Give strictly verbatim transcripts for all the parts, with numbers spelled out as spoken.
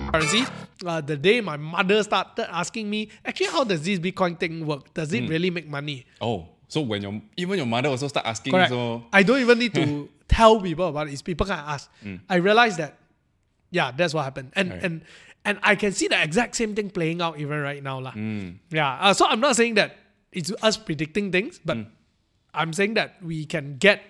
currency. Uh, the day my mother started asking me, actually, how does this Bitcoin thing work? Does it mm. really make money? Oh, so when your even your mother also start asking, correct. So I don't even need to tell people about it. It's people can ask. Mm. I realized that, yeah, that's what happened, and right. and and I can see the exact same thing playing out even right now, lah. Mm. Yeah. Uh, so I'm not saying that it's us predicting things, but mm. I'm saying that we can get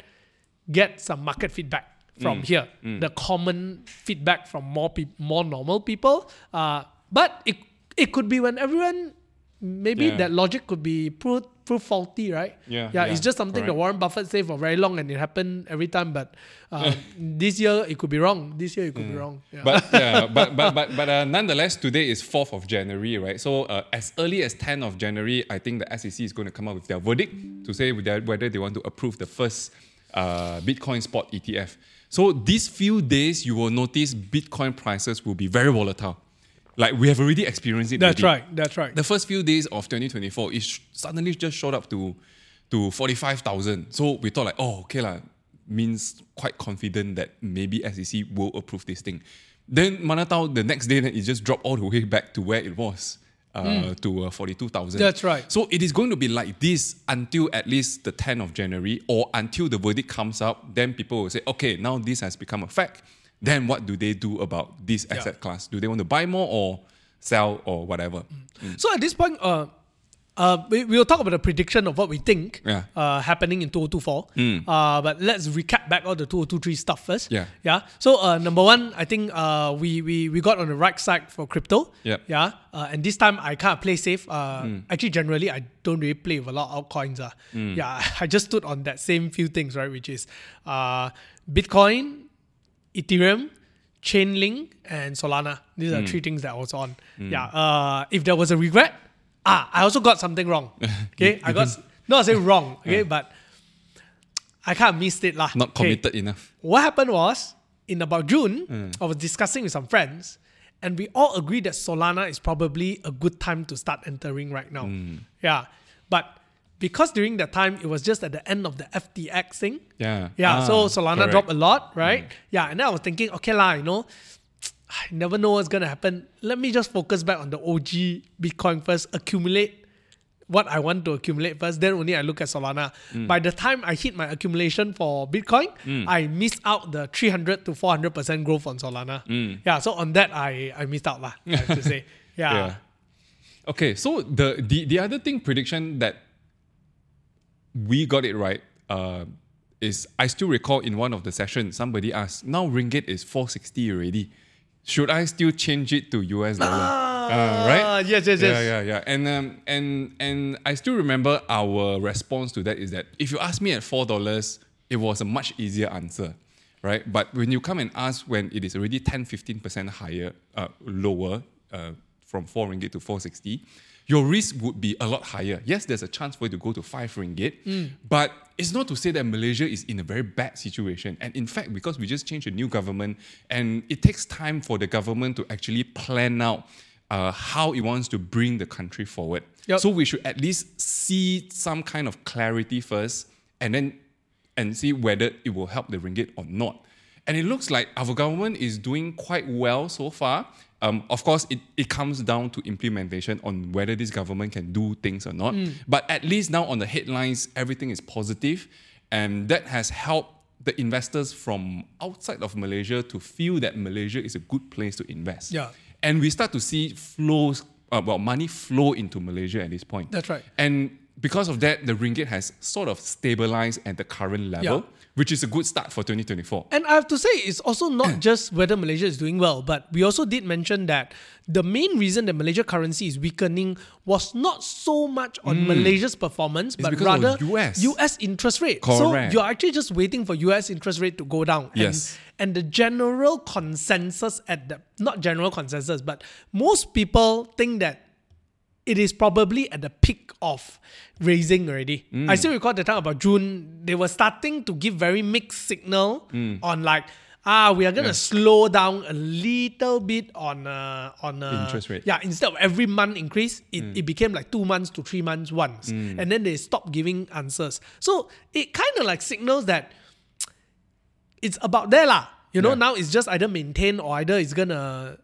get some market feedback from mm. here, mm. the common feedback from more pe- more normal people. Uh, but it it could be when everyone, maybe yeah. that logic could be proved, proved faulty, right? Yeah, yeah, yeah. It's just something Correct. that Warren Buffett said for very long and it happened every time. But uh, this year it could be wrong. This year it could mm. be wrong. Yeah. But yeah, but but but but uh, nonetheless, today is fourth of January, right? So uh, as early as tenth of January, I think the S E C is going to come up with their verdict to say whether they want to approve the first uh, Bitcoin spot E T F. So these few days, you will notice Bitcoin prices will be very volatile. Like we have already experienced it. That's already. right. That's right. The first few days of twenty twenty-four, it sh- suddenly just shot up to to forty-five thousand. So we thought like, oh, okay lah, means quite confident that maybe S E C will approve this thing. Then Manatau, the next day, then it just dropped all the way back to where it was. Uh, mm. to uh, forty-two thousand. That's right. So it is going to be like this until at least the tenth of January or until the verdict comes out. Then people will say, okay, now this has become a fact. Then what do they do about this asset yeah. class? Do they want to buy more or sell or whatever? Mm. Mm. So at this point, uh, uh, we, we'll talk about the prediction of what we think yeah. uh, happening in twenty twenty-four. Mm. Uh, but let's recap back all the twenty twenty-three stuff first. Yeah. Yeah. So uh, number one, I think uh, we, we we got on the right side for crypto. Yep. Yeah. Uh, and this time I kind of play safe. Uh, mm. Actually, generally I don't really play with a lot of altcoins. Uh. Mm. Yeah. I just stood on that same few things, right? Which is uh, Bitcoin, Ethereum, Chainlink, and Solana. These are mm. three things that I was on. Mm. Yeah. Uh, if there was a regret, ah, I also got something wrong. Okay, I got not say wrong. Okay, yeah. But I kind of missed it lah. Not committed okay. enough. What happened was in about June, mm. I was discussing with some friends, and we all agreed that Solana is probably a good time to start entering right now. Mm. Yeah, but because during that time it was just at the end of the F T X thing. Yeah. Yeah. Ah, so Solana correct. dropped a lot, right? Mm. Yeah, and then I was thinking, okay lah, you know. I never know what's going to happen. Let me just focus back on the O G Bitcoin first, accumulate what I want to accumulate first, then only I look at Solana. Mm. By the time I hit my accumulation for Bitcoin, mm. I missed out the three hundred to four hundred percent growth on Solana. Mm. Yeah, so on that, I, I missed out, lah, I have to say. Yeah. yeah. Okay, so the, the, the other thing, prediction that we got it right, uh, is I still recall in one of the sessions, somebody asked, now Ringgit is four sixty already. Should I still change it to U S dollar? Ah, uh, right? Yes, yes, yes. Yeah, yeah, yeah. And um, and and I still remember our response to that is that if you ask me at four dollars, it was a much easier answer, right? But when you come and ask when it is already ten, fifteen percent higher, uh, lower, uh, from four ringgit to four sixty, your risk would be a lot higher. Yes, there's a chance for you to go to five ringgit, mm. but it's not to say that Malaysia is in a very bad situation. And in fact, because we just changed a new government, and it takes time for the government to actually plan out uh, how it wants to bring the country forward. Yep. So we should at least see some kind of clarity first, and then and see whether it will help the ringgit or not. And it looks like our government is doing quite well so far. Um, of course, it, it comes down to implementation on whether this government can do things or not. Mm. But at least now on the headlines, everything is positive, and that has helped the investors from outside of Malaysia to feel that Malaysia is a good place to invest. Yeah. And we start to see flows, uh, well, money flow into Malaysia at this point. That's right. And because of that, the ringgit has sort of stabilized at the current level, yeah. which is a good start for twenty twenty-four. And I have to say, it's also not just whether Malaysia is doing well, but we also did mention that the main reason the Malaysia currency is weakening was not so much on mm. Malaysia's performance, it's but rather U S. U S interest rate. Correct. So you're actually just waiting for U S interest rate to go down. And, yes. and the general consensus at the, not general consensus, but most people think that it is probably at the peak of raising already. Mm. I still recall the time about June, they were starting to give very mixed signal mm. on like, ah, we are going to yeah. slow down a little bit on uh, on uh, interest rate. Yeah, instead of every month increase, it, mm. it became like two months to three months once. Mm. And then they stopped giving answers. So it kind of like signals that it's about there lah. You know, yeah. now it's just either maintain or either it's going to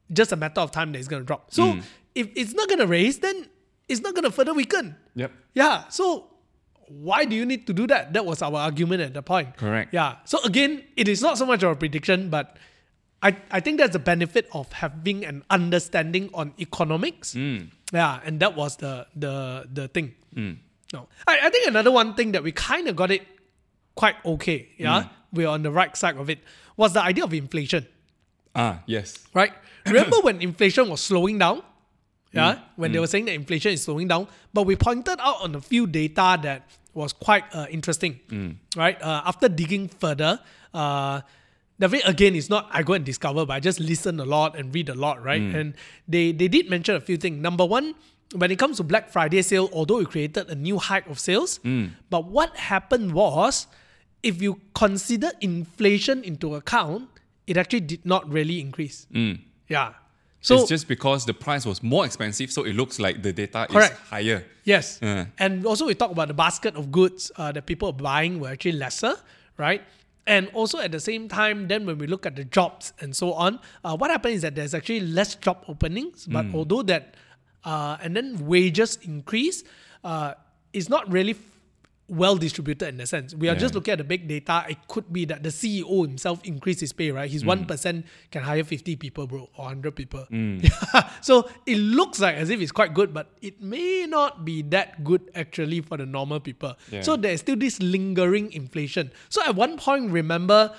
just a matter of time that it's going to drop. So mm. if it's not going to raise, then it's not going to further weaken. Yep. Yeah. So why do you need to do that? That was our argument at the point. Correct. Yeah. So again, it is not so much of a prediction, but I, I think that's the benefit of having an understanding on economics. Mm. Yeah. And that was the the the thing. Mm. No. I, I think another one thing that we kind of got it quite okay. Yeah. Mm. We're on the right side of it. Was the idea of inflation. Ah, yes. Right? Remember when inflation was slowing down? Yeah, Mm. when Mm. they were saying that inflation is slowing down, but we pointed out on a few data that was quite uh, interesting, Mm. right? Uh, after digging further, uh, definitely again, it's not I go and discover, but I just listen a lot and read a lot, right? Mm. And they they did mention a few things. Number one, when it comes to Black Friday sale, although it created a new height of sales, Mm. but what happened was, if you consider inflation into account, it actually did not really increase. Mm. Yeah. So it's just because the price was more expensive, so it looks like the data Correct. is higher. Yes. Uh. And also we talk about the basket of goods uh, that people are buying were actually lesser, right? And also at the same time, then when we look at the jobs and so on, uh, what happened is that there's actually less job openings, but Mm. although that, uh, and then wages increase, uh, it's not really f- well distributed in a sense. We are Yeah. just looking at the big data. It could be that the C E O himself increased his pay, right? His Mm. one percent can hire fifty people, bro, or one hundred people. Mm. So it looks like as if it's quite good, but it may not be that good actually for the normal people. Yeah. So there's still this lingering inflation. So at one point, remember,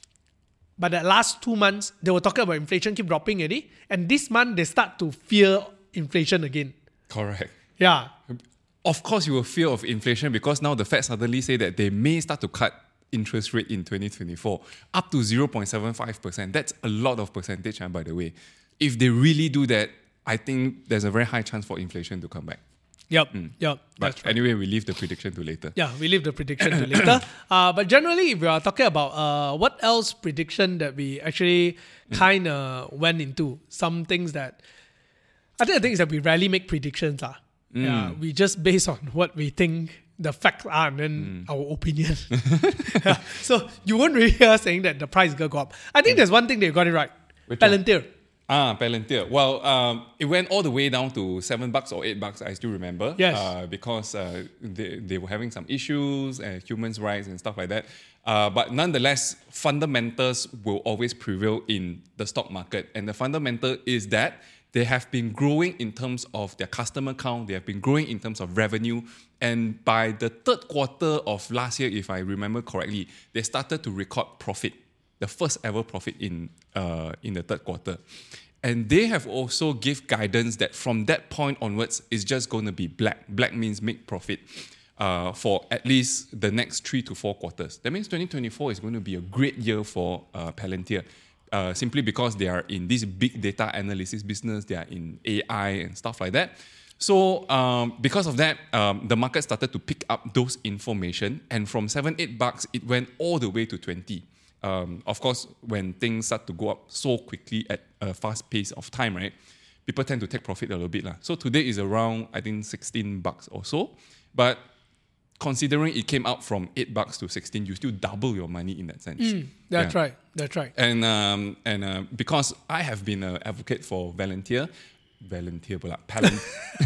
by the last two months, they were talking about inflation keep dropping already. And this month, they start to fear inflation again. Correct. Yeah. Of course, you will fear of inflation because now the Fed suddenly say that they may start to cut interest rate in twenty twenty-four up to zero point seven five percent. That's a lot of percentage, uh, by the way. If they really do that, I think there's a very high chance for inflation to come back. Yep. Yep. But That's right. anyway, we leave the prediction to later. Yeah, we leave the prediction to later. Uh, but generally, if we are talking about uh, what else prediction that we actually kind of went into, some things that I think the thing is that we rarely make predictions. Uh. Mm. Yeah, we just base on what we think the facts are and then mm. our opinion. Yeah. So you won't really hear us saying that the price is going to go up. I think mm. there's one thing they got it right. Which Palantir. One? Ah, Palantir. Well, um, it went all the way down to seven bucks or eight bucks. I still remember. Yes. Uh, because uh, they, they were having some issues and uh, human rights and stuff like that. Uh, but nonetheless, fundamentals will always prevail in the stock market. And the fundamental is that they have been growing in terms of their customer count. They have been growing in terms of revenue. And by the third quarter of last year, if I remember correctly, they started to record profit, the first ever profit in uh, in the third quarter. And they have also give guidance that from that point onwards, it's just going to be black. Black means make profit uh, for at least the next three to four quarters. That means twenty twenty-four is going to be a great year for uh, Palantir. Uh, simply because they are in this big data analysis business, they are in A I and stuff like that. So um, because of that, um, the market started to pick up those information, and from seven, eight bucks, it went all the way to twenty. Um, of course, when things start to go up so quickly at a fast pace of time, right, people tend to take profit a little bit lah. So today is around, I think, sixteen bucks or so. But considering it came out from eight bucks to sixteen, you still double your money in that sense. Mm, that's Yeah. right. That's right. And um, and uh, because I have been an advocate for Palantir, Palantir pula, Palan-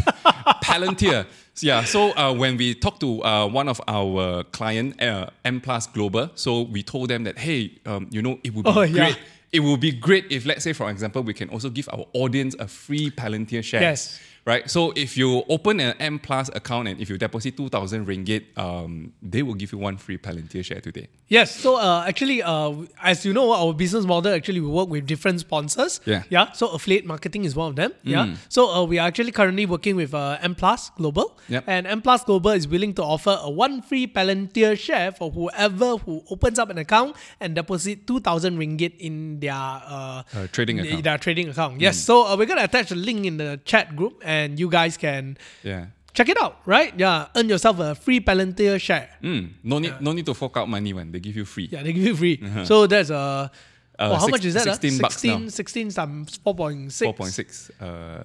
Palantir. Yeah. So uh, when we talked to uh, one of our client, uh, M Plus Global, so we told them that hey, um, you know, it would be Oh, great. yeah. It would be great if, let's say, for example, we can also give our audience a free Palantir share. Yes. Right. So if you open an M Plus account and if you deposit two thousand ringgit, um, they will give you one free Palantir share today. Yes. So uh, actually, uh, as you know, our business model actually we work with different sponsors. Yeah. Yeah. So affiliate marketing is one of them. Mm. Yeah. So uh, we are actually currently working with uh, M Plus Global. Yep. And M Plus Global is willing to offer a one free Palantir share for whoever who opens up an account and deposit two thousand ringgit in their uh, Uh, trading in account. their trading account. Yes. So uh, we're gonna attach a link in the chat group, and you guys can Yeah. check it out. Right? Yeah. Earn yourself a free Palantir share. Mm, no need, no need to fork out money when they give you free. Yeah, they give you free. So that's a. Uh, Uh, oh, how six- much is that? sixteen uh? bucks sixteen, now. sixteen times four point six. Four point six. Uh,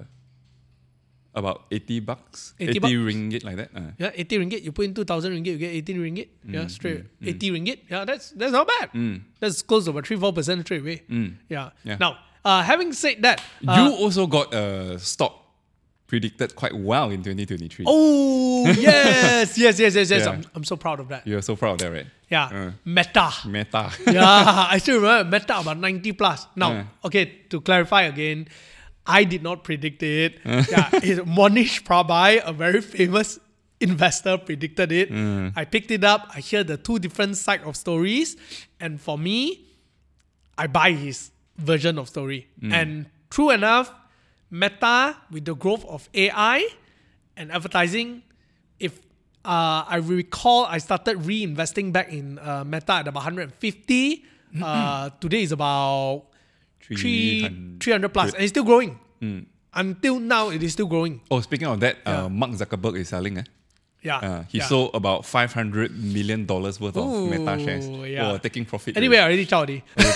about eighty bucks, eighty eighty, bucks? ringgit like that. Uh. Yeah, eighty ringgit. You put in two thousand ringgit, you get eighteen ringgit. Mm, yeah, straight. eighty ringgit. Yeah, that's that's not bad. That's close to about three four percent straight away. Mm. Yeah. Yeah. Now, uh, having said that, You uh, also got a stock predicted quite well in twenty twenty-three. oh yes, yes, yes, yes, yes. Yeah. I'm, I'm so proud of that. You're so proud of that, right? Yeah, Uh. Meta. Meta. Yeah, I still remember Meta about ninety plus. Now, Yeah. okay, to clarify again, I did not predict it. Yeah, it's Monish Prabhai, a very famous investor, predicted it. I picked it up. I hear the two different side of stories, and for me, I buy his version of story. And true enough, Meta, with the growth of A I and advertising, if uh, I recall, I started reinvesting back in uh, Meta at about one hundred fifty. Uh, today is about three, three hundred plus, and it's still growing. Until now, it is still growing. Oh, speaking of that, Yeah. uh, Mark Zuckerberg is selling. Eh? Yeah. Uh, he yeah. sold about five hundred million dollars worth of Ooh, Meta shares yeah. for taking profit. Anyway, I already chow already. oh, you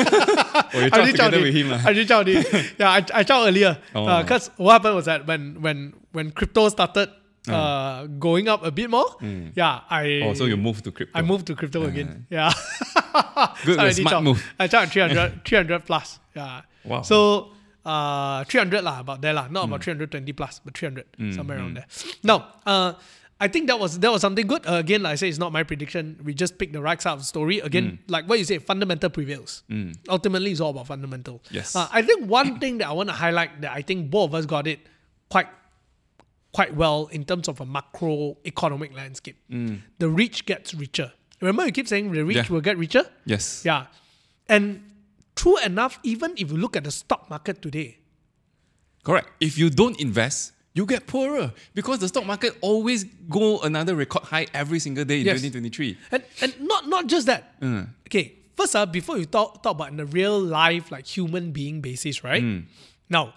I talked already chow together with already. him. I lah. already chow already. Yeah, I, I chow earlier. Oh. Because what happened was that when when when crypto started uh, going up a bit more, yeah, I Oh, so you moved to crypto. I moved to crypto again. Yeah. Good, So I a already smart chow. move. I chow at three hundred, three hundred plus. Yeah. Wow. So uh, three hundred lah, about there lah. Not about three hundred twenty plus, but three hundred, somewhere around there. Now, uh, I think that was that was something good. Uh, again, like I say, it's not my prediction. We just picked the right side of the story. Again, like what you say, fundamental prevails. Ultimately, it's all about fundamental. Yes. Uh, I think one thing that I want to highlight that I think both of us got it quite quite well in terms of a macroeconomic landscape. The rich gets richer. Remember, you keep saying the rich Yeah. will get richer? Yes. Yeah. And true enough, even if you look at the stock market today, Correct. If you don't invest, you get poorer because the stock market always go another record high every single day in Yes. twenty twenty-three. and and not not just that. Mm. Okay, first uh, before you talk talk about in the real life like human being basis, right? Now,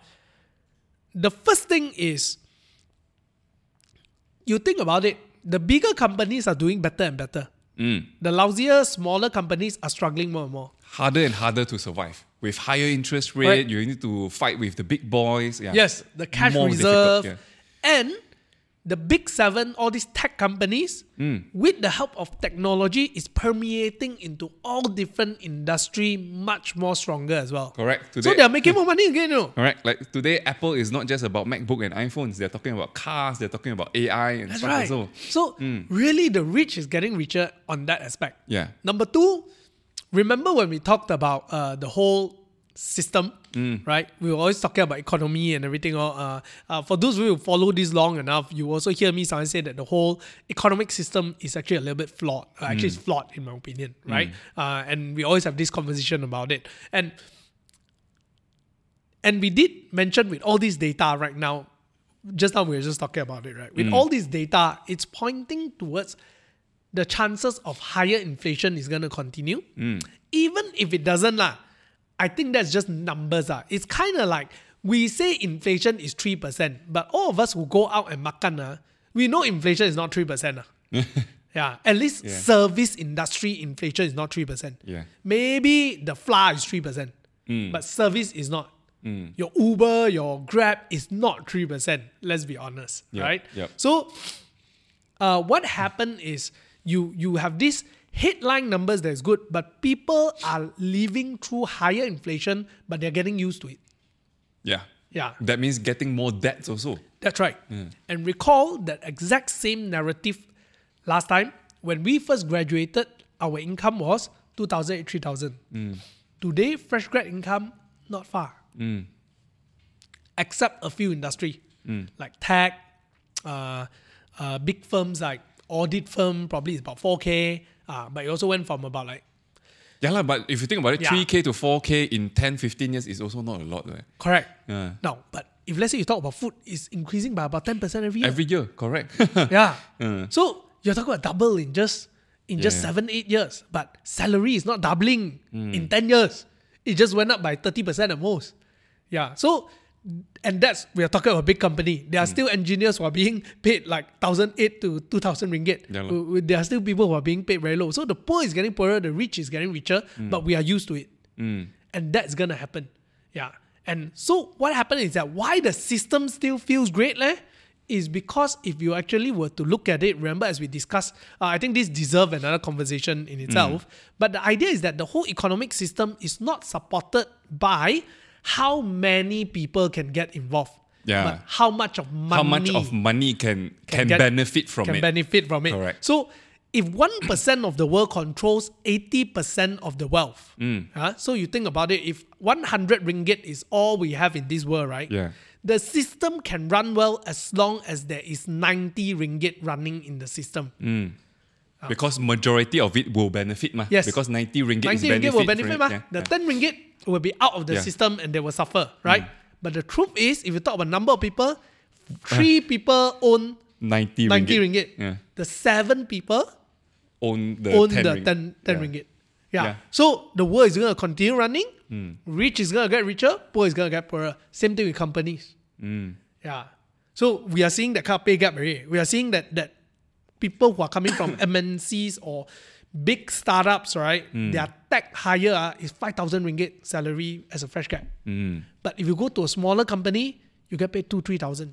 the first thing is you think about it. The bigger companies are doing better and better. The lousier, smaller companies are struggling more and more. Harder and harder to survive. With higher interest rate, Right. you need to fight with the big boys. Yeah. Yes, the cash More reserve, difficult, and the big seven, all these tech companies, with the help of technology, is permeating into all different industry much more stronger as well. Correct. So Today, they are making more money again, you know. Correct. Like today, Apple is not just about MacBook and iPhones. They're talking about cars. They're talking about A I and That's stuff right. also. So really, the rich is getting richer on that aspect. Yeah. Number two, remember when we talked about uh, the whole system, right? We were always talking about economy and everything. Or uh, uh, for those who follow this long enough, you also hear me sometimes say that the whole economic system is actually a little bit flawed. Uh, actually, it's flawed in my opinion, right? Uh, and we always have this conversation about it. And and we did mention with all this data right now, just now we were just talking about it, right? With all this data, it's pointing towards the chances of higher inflation is going to continue. Even if it doesn't, lah, I think that's just numbers. Ah. It's kind of like we say inflation is three percent, but all of us who go out and makan, ah, we know inflation is not three percent. Ah. Yeah, at least Yeah. service industry inflation is not three percent. Yeah. Maybe the flour is three percent, but service is not. Your Uber, your Grab is not three percent. Let's be honest, Yep, right? yep. So, uh, what happened is you you have these headline numbers that's good, but people are living through higher inflation, but they're getting used to it. Yeah. Yeah, That means getting more debts also. that's right. And recall that exact same narrative last time when we first graduated. Our income was two thousand eight, three thousand. Today, fresh grad income not far, except a few industry like tech, uh, uh, big firms like audit firm probably is about four K. Uh, but it also went from about like Yeah, lah, but if you think about it, Yeah. three K to four K in ten, fifteen years is also not a lot. Right? correct. Yeah. Now, but if let's say you talk about food, it's increasing by about ten percent every year. Every year, correct. Yeah. Uh. So you're talking about double in just in just Yeah. seven, eight years. But salary is not doubling in ten years. It just went up by thirty percent at most. Yeah. So and that's we are talking about a big company. There are still engineers who are being paid like thousand eight to two thousand ringgit. Yeah, lah. W- w- There are still people who are being paid very low. So the poor is getting poorer, the rich is getting richer, but we are used to it. And that's gonna happen. Yeah. And so what happened is that why the system still feels great, leh? Is because if you actually were to look at it, remember as we discussed, uh, I think this deserves another conversation in itself. But the idea is that the whole economic system is not supported by how many people can get involved. Yeah. But how much of money How much of money can can, get- benefit from can it? benefit from it. Correct. So if one percent of the world controls eighty percent of the wealth, Mm. huh? So you think about it, if one hundred ringgit is all we have in this world, right? Yeah. The system can run well as long as there is ninety ringgit running in the system. Because majority of it will benefit, ma. Yes. Because ninety ringgit ninety is ringgit benefit. will benefit, from ma. it. Yeah, The yeah. ten ringgit will be out of the Yeah. system and they will suffer, right? But the truth is, if you talk about number of people, three people own ninety ringgit. ninety ringgit. Yeah. The seven people Own the own ten the ringgit. ten, ten Yeah. ringgit. Yeah. Yeah. So the world is going to continue running. Rich is going to get richer. Poor is going to get poorer. Same thing with companies. Yeah. So we are seeing that kind of pay gap already. We are seeing that that people who are coming from M N Cs or big startups, right? Their tech hire uh, is five thousand ringgit salary as a fresh grad. But if you go to a smaller company, you get paid two, three thousand.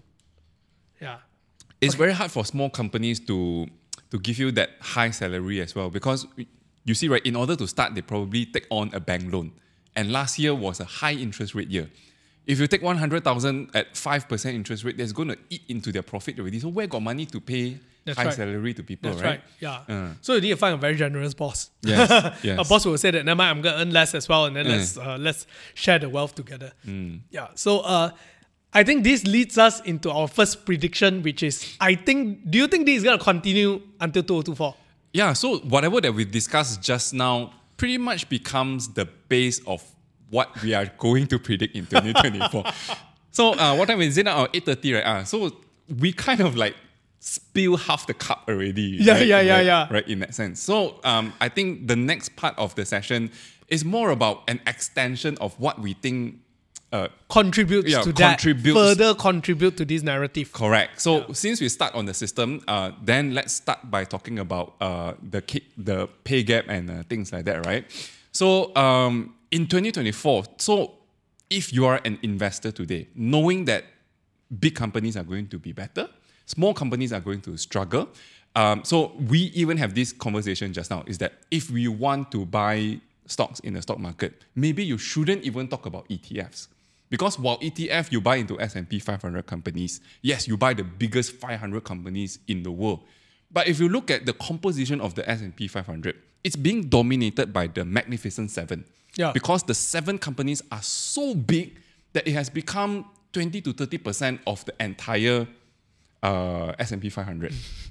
Yeah. It's very hard for small companies to to give you that high salary as well, because you see, right, in order to start, they probably take on a bank loan. And last year was a high interest rate year. If you take one hundred thousand at five percent interest rate, that's going to eat into their profit already. So where got money to pay That's high right. salary to people, That's right? right. Yeah. Uh. So you need to find a very generous boss. Yes, A yes. boss will say that, never mind, I'm gonna earn less as well, and then Mm. let's uh, let's share the wealth together. Yeah. So uh, I think this leads us into our first prediction, which is I think. Do you think this is gonna continue until two thousand twenty-four? Yeah, so whatever that we discussed just now pretty much becomes the base of what we are going to predict in twenty twenty-four. So uh, what time is it now? eight thirty, right? Uh, so we kind of like spill half the cup already. Yeah, right? yeah, yeah, right, yeah. Right, in that sense. So um, I think the next part of the session is more about an extension of what we think uh, Contributes Yeah, to contributes- that. Further contribute to this narrative. Correct. So since we start on the system, uh, then let's start by talking about uh, the ki- the pay gap and uh, things like that, right? So um, in twenty twenty-four, so if you are an investor today, knowing that big companies are going to be better, small companies are going to struggle. Um, so we even have this conversation just now, is that if we want to buy stocks in the stock market, maybe you shouldn't even talk about E T Fs. Because while E T F, you buy into S and P five hundred companies, yes, you buy the biggest five hundred companies in the world. But if you look at the composition of the S and P five hundred, it's being dominated by the Magnificent Seven. Yeah. Because the seven companies are so big that it has become twenty to thirty percent of the entire uh, S and P five hundred.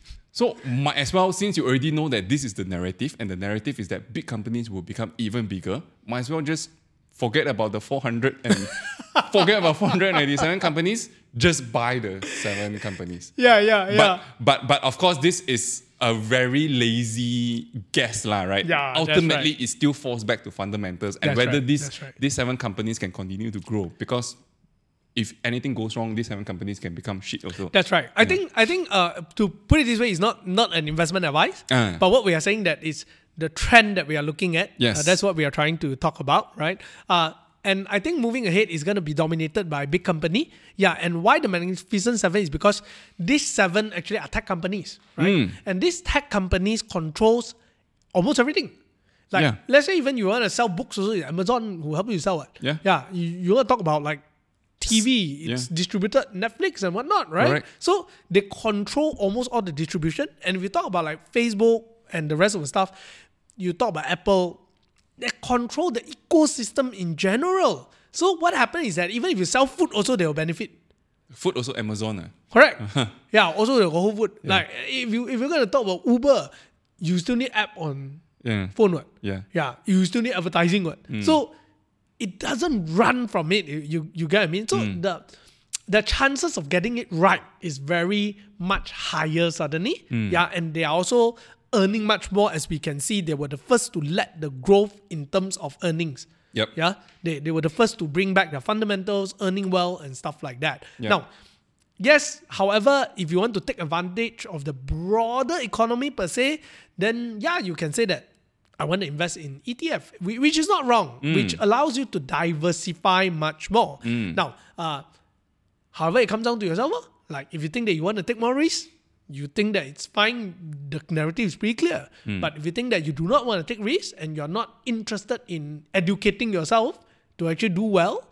So might as well, since you already know that this is the narrative, and the narrative is that big companies will become even bigger, might as well just forget about the four hundred and forget about four hundred ninety-seven companies. Just buy the seven companies. Yeah, yeah, yeah. But but but of course, this is a very lazy guess, lah, right? Yeah, that's Ultimately, right. it still falls back to fundamentals and That's whether right, these that's right. these seven companies can continue to grow. Because if anything goes wrong, these seven companies can become shit also. That's right. I think I think uh, to put it this way, it's not not an investment advice. Uh. But what we are saying that is the trend that we are looking at. Yes. Uh, that's what we are trying to talk about, right? Uh, and I think moving ahead is going to be dominated by big company. Yeah. And why the Magnificent Seven is because these seven actually are tech companies, right? And these tech companies controls almost everything. Like Yeah. let's say even you want to sell books, also Amazon will help you sell it. Yeah. Yeah. You, you want to talk about like T V, it's Yeah. distributed Netflix and whatnot, right? Correct. So they control almost all the distribution. And if you talk about like Facebook and the rest of the stuff, you talk about Apple, they control the ecosystem in general. So what happens is that even if you sell food, also they will benefit. Food also Amazon. Uh. Correct. Yeah. Also the whole food. Like if you if you're gonna talk about Uber, you still need app on Yeah. phone, what? Yeah. Yeah. You still need advertising, what? So it doesn't run from it. You you, you get what I mean? So the the chances of getting it right is very much higher suddenly. Yeah. And they are also earning much more, as we can see. They were the first to let the growth in terms of earnings. Yep. Yeah. They they were the first to bring back their fundamentals, earning well and stuff like that. Yep. Now, yes, however, if you want to take advantage of the broader economy per se, then yeah, you can say that I want to invest in E T F, whi- which is not wrong, which allows you to diversify much more. Now, uh, however, it comes down to yourself. uh, Like if you think that you want to take more risks, you think that it's fine, the narrative is pretty clear. But if you think that you do not want to take risks and you're not interested in educating yourself to actually do well,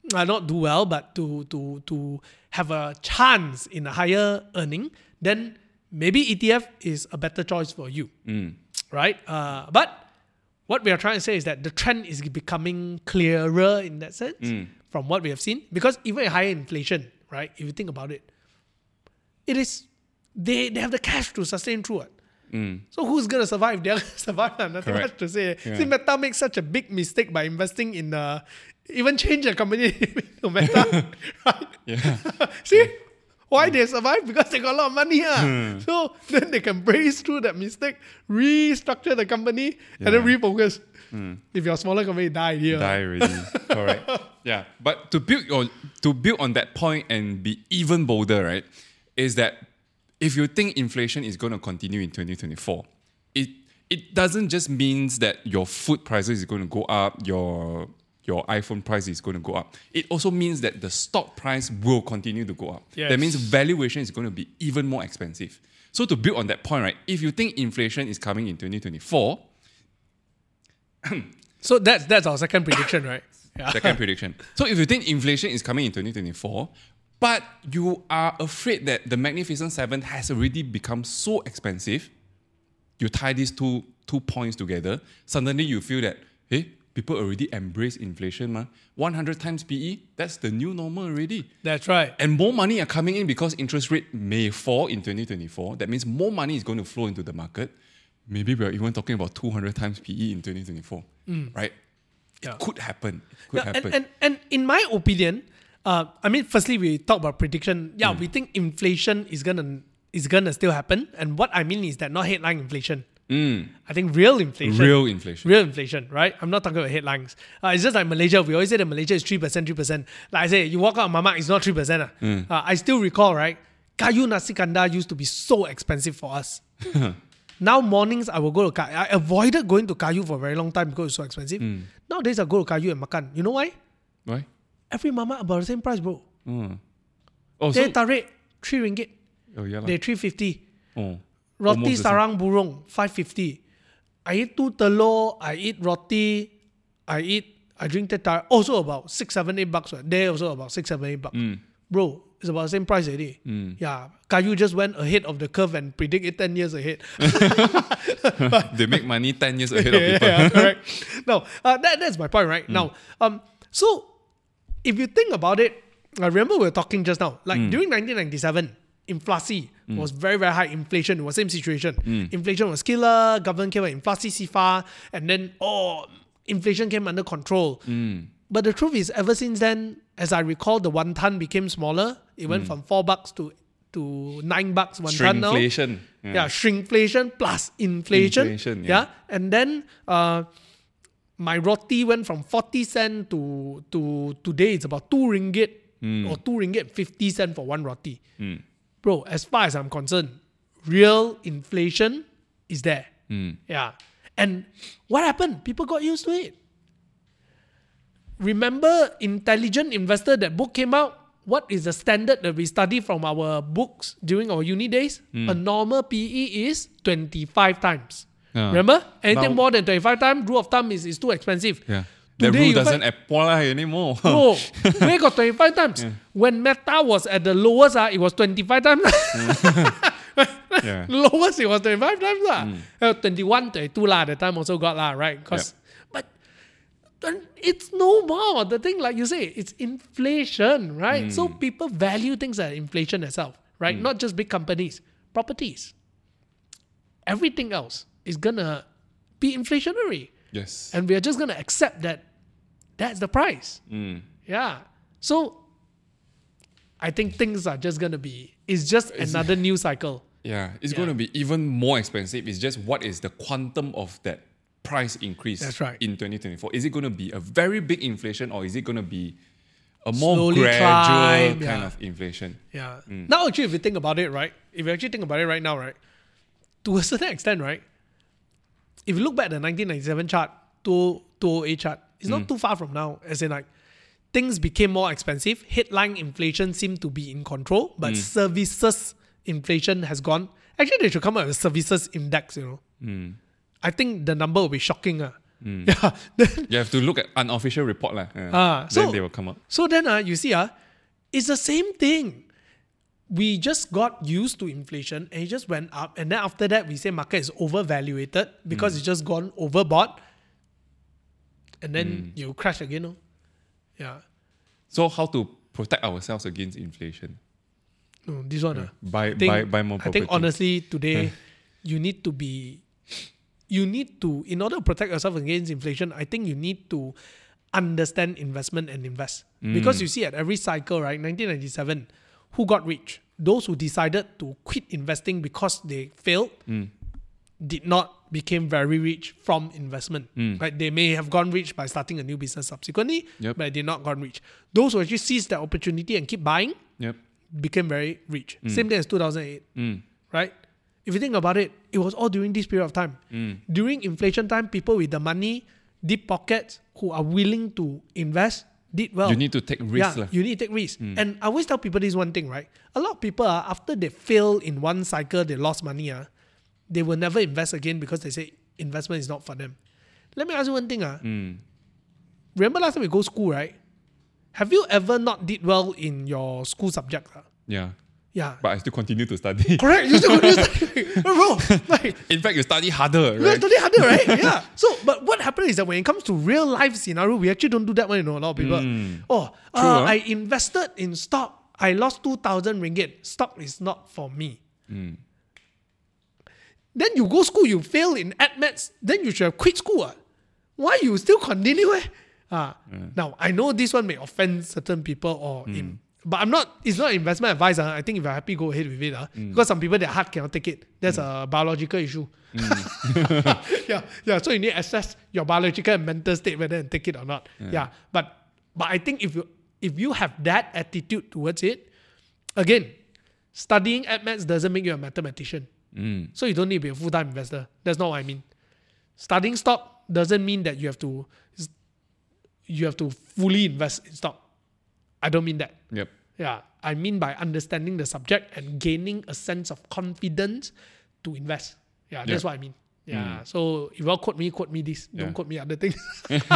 uh, not do well, but to to to have a chance in a higher earning, then maybe E T F is a better choice for you, Mm. right? Uh, but what we are trying to say is that the trend is becoming clearer in that sense Mm. from what we have seen, because even with higher inflation, right? If you think about it, it is they they have the cash to sustain through it. Mm. So who's gonna survive? They're gonna survive. Nothing Correct. much to say. Yeah. See, Meta makes such a big mistake by investing in uh, even change the company to Meta, right? Yeah. See why they survive? Because they got a lot of money. Ah. So then they can brace through that mistake, restructure the company, and then Yeah. refocus. If you're a smaller company, die here. Die already. Correct. Yeah. But to build on to build on that point and be even bolder, right, is that if you think inflation is going to continue in twenty twenty-four, it it doesn't just means that your food prices is going to go up, your your iPhone price is going to go up. It also means that the stock price will continue to go up. Yes. That means valuation is going to be even more expensive. So to build on that point, right, if you think inflation is coming in twenty twenty-four, So that's that's our second prediction, right? Yeah. second prediction. So if you think inflation is coming in twenty twenty-four, but you are afraid that the Magnificent Seven has already become so expensive, you tie these two two points together, suddenly you feel that, hey, people already embrace inflation, ma. one hundred times P E, that's the new normal already. That's right. And more money are coming in because interest rate may fall in twenty twenty-four. That means more money is going to flow into the market. Maybe we're even talking about two hundred times P E in twenty twenty-four, right? Yeah. It could happen. It could Yeah, happen. and, and and in my opinion, uh, I mean, firstly, we talk about prediction. Yeah, Mm. we think inflation is gonna is gonna still happen. And what I mean is that not headline inflation. Mm. I think real inflation. Real inflation. Real inflation, right? I'm not talking about headlines. Uh, it's just like Malaysia. We always say that Malaysia is three percent, three percent. Like I say, you walk out of Mamak, it's not three percent. Uh. Mm. Uh, I still recall, right? Kayu nasi kandar used to be so expensive for us. Now mornings I will go to Kayu. I avoided going to Kayu for a very long time because it's so expensive. Mm. Nowadays I go to Kayu and makan. You know why? Why? Every Mamak about the same price, bro. Mm. Oh, Teh so, tarik, three ringgit. oh, yeah, lah. They three fifty. Oh. Roti Almost the same. sarang burung, five fifty. I eat two telur, I eat roti, I eat, I drink teh tarik. Also about six, seven, eight bucks. Right? There also about six, seven, eight bucks. Mm. Bro, it's about the same price already. Mm. Yeah, Kayu just went ahead of the curve and predict it ten years ahead. They make money ten years ahead of yeah, people. yeah, correct. No, uh, that, that's my point, right? Now, um, so if you think about it, I remember we were talking just now, like during nineteen ninety-seven, inflation was very, very high. Inflation was same situation. Inflation was killer, government came with inflasi sifa, and then, oh, inflation came under control. But the truth is, ever since then, as I recall, the one ton became smaller. It went from four bucks to to nine bucks one ton now. Shrinkflation. Yeah, shrinkflation plus inflation. Inflation, yeah. yeah. And then uh, my roti went from forty cent to to today it's about two ringgit or two ringgit fifty cent for one roti. Mm. Bro, as far as I'm concerned, real inflation is there. Mm. Yeah. And what happened? People got used to it. Remember Intelligent Investor, that book came out? What is the standard that we study from our books during our uni days? A normal P E is twenty-five times. Yeah. Remember? Anything Now- more than twenty-five times, rule of thumb is, is too expensive. Yeah. The Today rule you doesn't find- apply anymore. Bro, we got twenty-five times. When Meta was at the lowest, uh, it was twenty-five times. Yeah. Lowest, it was twenty-five times. Uh. Uh, twenty-one, twenty-two lah, the time also got lah, right? Cause, But then it's no more. The thing, like you say, it's inflation, right? So people value things like inflation itself, right? Not just big companies, properties. Everything else is gonna be inflationary. Yes. And we are just gonna accept that that's the price. Mm. Yeah. So I think things are just gonna be, it's just another new cycle. Yeah, it's Yeah. going to be even more expensive. It's just what is the quantum of that price increase That's right. in twenty twenty-four? Is it going to be a very big inflation or is it going to be a more Slowly gradual climb, kind yeah. of inflation? Yeah. Now actually if you think about it, right? If you actually think about it right now, right? To a certain extent, right? If you look back at the nineteen ninety-seven chart, two oh eight chart, it's not too far from now. As in like things became more expensive. Headline inflation seemed to be in control, but services inflation has gone. Actually, they should come up with a services index, you know. Mm. I think the number will be shocking. Uh. Mm. Yeah. Then, You have to look at unofficial report. Lah. Uh, Ah, then so- they will come up. so then uh, you see, uh, it's the same thing. We just got used to inflation and it just went up. And then after that, we say market is overvaluated because Mm. it's just gone overbought. And then you crash again. No? Yeah. So how to protect ourselves against inflation? No, this one. Uh, Buy, I think, buy, buy more I property. think honestly, today, you need to be, you need to, in order to protect yourself against inflation, I think you need to understand investment and invest. Because you see at every cycle, right, nineteen ninety-seven, who got rich? Those who decided to quit investing because they failed did not become very rich from investment. Right? They may have gone rich by starting a new business subsequently, Yep. but they did not gone rich. Those who actually seized that opportunity and keep buying Yep. became very rich. Same thing as two thousand eight, Mm. right? If you think about it, it was all during this period of time. Mm. During inflation time, people with the money, deep pockets, who are willing to invest, did well. You need to take risks. Yeah, lah. you need to take risks. And I always tell people this one thing, right? A lot of people, uh, after they fail in one cycle, they lost money, uh, they will never invest again because they say investment is not for them. Let me ask you one thing. Uh, Mm. Remember last time we go school, right? Have you ever not did well in your school subject? Uh? Yeah. Yeah. But I still continue to study. Correct. You still continue studying. Bro, like, In fact, you study harder, you right? study harder, right? Yeah. So, but what happens is that when it comes to real life scenario, we actually don't do that one, you know, a lot of people. Mm. Oh, uh, True, huh? I invested in stock. I lost two thousand ringgit. Stock is not for me. Mm. Then you go school, you fail in admits, then you should have quit school. Uh. Why you still continue? Eh? Uh, Now, I know this one may offend certain people or in, but I'm not, it's not investment advice. Uh. I think if you're happy, go ahead with it. Uh. Because some people, their heart cannot take it. That's a biological issue. yeah, yeah. So you need to assess your biological and mental state whether to take it or not. Yeah. But but I think if you if you have that attitude towards it, again, studying admits doesn't make you a mathematician. Mm. So you don't need to be a full-time investor. That's not what I mean. Studying stock doesn't mean that you have to you have to fully invest in stock. I don't mean that. Yep. Yeah, I mean by understanding the subject and gaining a sense of confidence to invest. Yeah, that's Yeah. what I mean. Yeah. So if you all quote me, quote me this. Don't Yeah. quote me other things.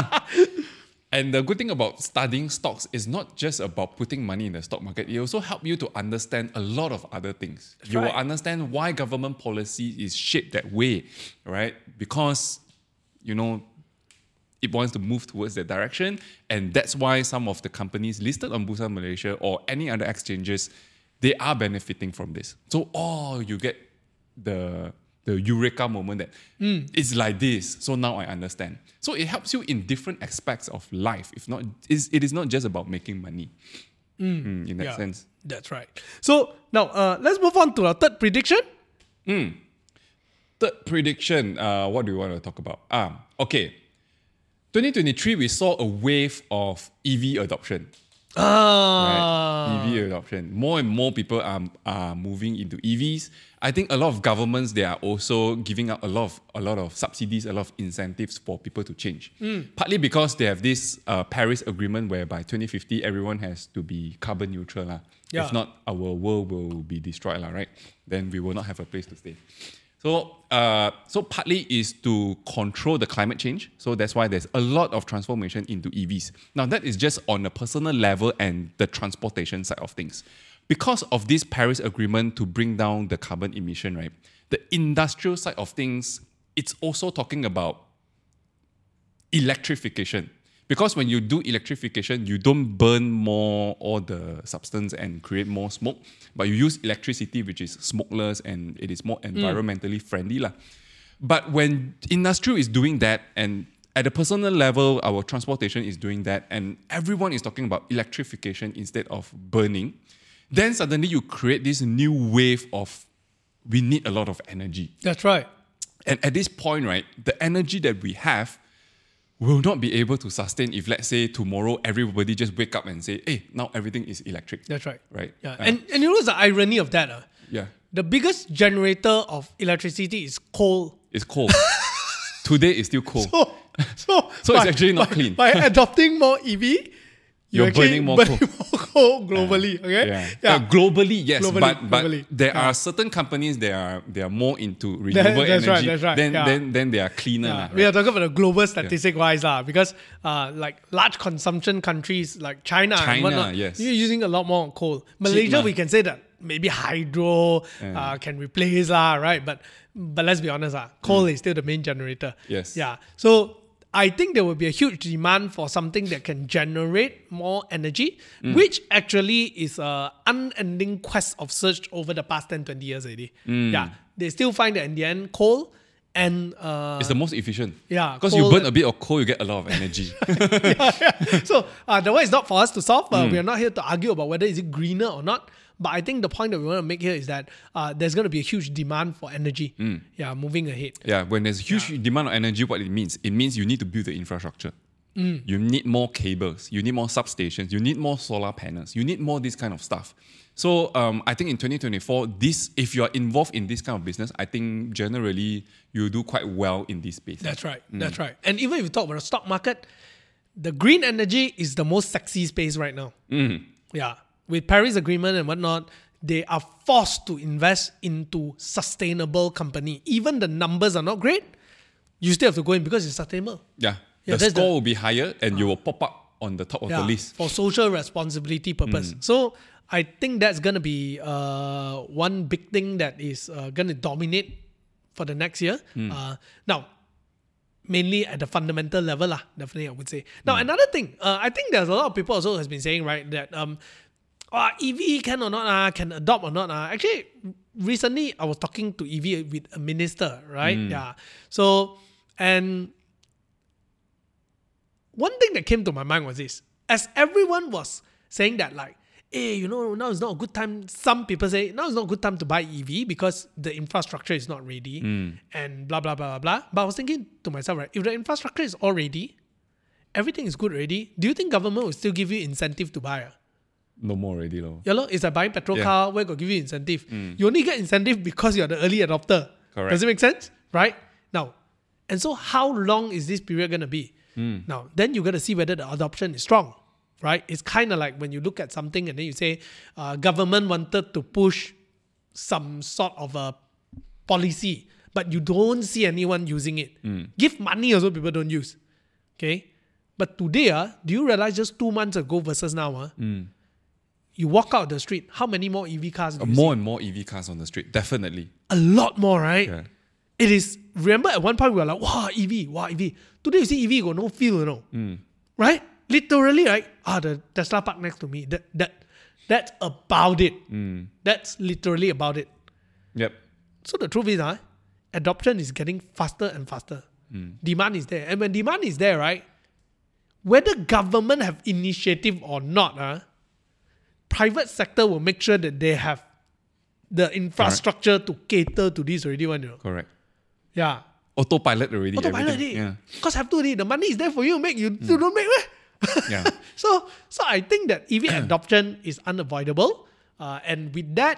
And the good thing about studying stocks is not just about putting money in the stock market. It also helps you to understand a lot of other things. you right. will understand why government policy is shaped that way, right? Because, you know, it wants to move towards that direction. And that's why some of the companies listed on Bursa Malaysia or any other exchanges, they are benefiting from this. So, oh, you get the the eureka moment that it's like this. So now I understand. So it helps you in different aspects of life. If not, it's, it is not just about making money. Mm, in that Yeah. sense. That's right. So now uh, let's move on to our third prediction. Third prediction. Uh, what do you want to talk about? Ah, okay. twenty twenty-three, we saw a wave of E V adoption. Ah, Right? E V adoption. More and more people are, are moving into E Vs. I think a lot of governments, they are also giving out a lot of a lot of subsidies, a lot of incentives for people to change. Partly because they have this uh, Paris Agreement where by twenty fifty everyone has to be carbon neutral. lah. Yeah. If not, our world will be destroyed, lah, right? Then we will not have a place to stay. So, uh, so partly is to control the climate change. So that's why there's a lot of transformation into E Vs. Now that is just on a personal level and the transportation side of things. Because of this Paris Agreement to bring down the carbon emission, right? The industrial side of things, it's also talking about electrification. Because when you do electrification, you don't burn more all the substance and create more smoke, but you use electricity, which is smokeless and it is more environmentally friendly. lah. But when industrial is doing that, and at a personal level, our transportation is doing that, and everyone is talking about electrification instead of burning, then suddenly you create this new wave of we need a lot of energy. that's right. And at this point, right, the energy that we have will not be able to sustain if, let's say, tomorrow everybody just wake up and say, hey, now everything is electric. That's right. Right? Yeah. Uh, And and you know the irony of that? Uh? yeah. The biggest generator of electricity is coal. It's cold. Today is still cold. So, so, So it's actually not clean. By adopting more E V, You're actually burning more burning coal. more coal globally. Okay. Yeah. Uh, globally, yes, Globally, but but globally. there Yeah. are certain companies that are they are more into renewable that's right, energy. that's right, Then yeah. then then they are cleaner. Yeah, lah, we right? are talking about the global statistic wise, lah, because uh, like large consumption countries like China, and China, whatnot, yes. you're using a lot more coal. Malaysia, lah. we can say that maybe hydro uh, can replace, lah, right? But but let's be honest, lah, coal is still the main generator. Yes. Yeah. So I think there will be a huge demand for something that can generate more energy, which actually is a unending quest of search over the past ten, twenty years already. Yeah. They still find that in the end, coal and uh, It's the most efficient. Yeah, Because you coal- burn a bit of coal, you get a lot of energy. yeah, yeah. So uh, the one is not for us to solve. Uh, We are not here to argue about whether is it greener or not. But I think the point that we want to make here is that uh, there's going to be a huge demand for energy. Yeah, moving ahead. Yeah, when there's huge demand of energy, what it means? It means you need to build the infrastructure. You need more cables. You need more substations. You need more solar panels. You need more this kind of stuff. So um, I think in twenty twenty-four, this if you are involved in this kind of business, I think generally you do quite well in this space. That's right. That's right. And even if you talk about the stock market, the green energy is the most sexy space right now. Yeah. With Paris Agreement and whatnot, they are forced to invest into sustainable company. Even the numbers are not great, you still have to go in because it's sustainable. Yeah, Yeah, the that's score the- will be higher and you will pop up on the top of the Yeah, list. for social responsibility purpose. So I think that's going to be uh, one big thing that is uh, going to dominate for the next year. Uh, now, mainly at the fundamental level, lah, definitely I would say. Now, another thing, uh, I think there's a lot of people also has been saying, right, that um, uh, E V can or not, uh, can adopt or not. Uh. Actually, recently I was talking to E V with a minister, right? Yeah. So, and one thing that came to my mind was this. As everyone was saying that, like, hey, you know, now is not a good time. Some people say now is not a good time to buy E V because the infrastructure is not ready and blah, blah, blah, blah, blah. But I was thinking to myself, right, if the infrastructure is all ready, everything is good already, do you think government will still give you incentive to buy? Uh? No more already, though. Yeah, it's like buying petrol Yeah. car, where got give you incentive. You only get incentive because you're the early adopter. Correct. Does it make sense? Right? Now, and so how long is this period going to be? Now, then you got to see whether the adoption is strong. Right? It's kind of like when you look at something and then you say, uh, government wanted to push some sort of a policy, but you don't see anyone using it. Give money also people don't use. Okay? But today, uh, do you realize just two months ago versus now, uh, you walk out the street, how many more E V cars do you More see? and more E V cars on the street, definitely. A lot more, right? Yeah. It is, remember at one point we were like, wow, E V, wow, E V. Today you see E V got no feel, you know. Right? Literally, right? Ah, the Tesla park next to me. That that that's about it. That's literally about it. Yep. So the truth is, uh, adoption is getting faster and faster. Demand is there. And when demand is there, right? Whether government have initiative or not, uh, private sector will make sure that they have the infrastructure to cater to this already one, you know. Correct. Yeah. Autopilot already. Autopilot everything. already. Yeah. Because have to already. The money is there for you to make. You still don't make, meh? Yeah. so, so I think that E V adoption is unavoidable. Uh, and with that,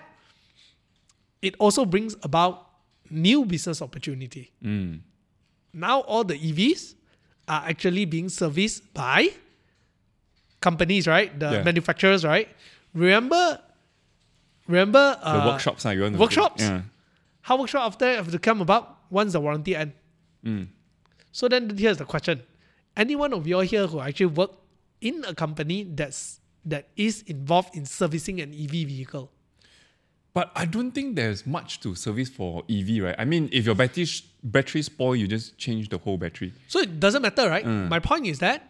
it also brings about new business opportunity. Now all the E Vs are actually being serviced by companies, right? The Yeah. manufacturers, right? Remember, remember The uh, workshops, are you want to workshops? Yeah. how workshop after have to come about once the warranty end. So then here's the question. Any one of you all here who actually work in a company that's that is involved in servicing an E V vehicle? But I don't think there's much to service for E V, right? I mean, if your battery battery spoil, you just change the whole battery. So it doesn't matter, right? My point is that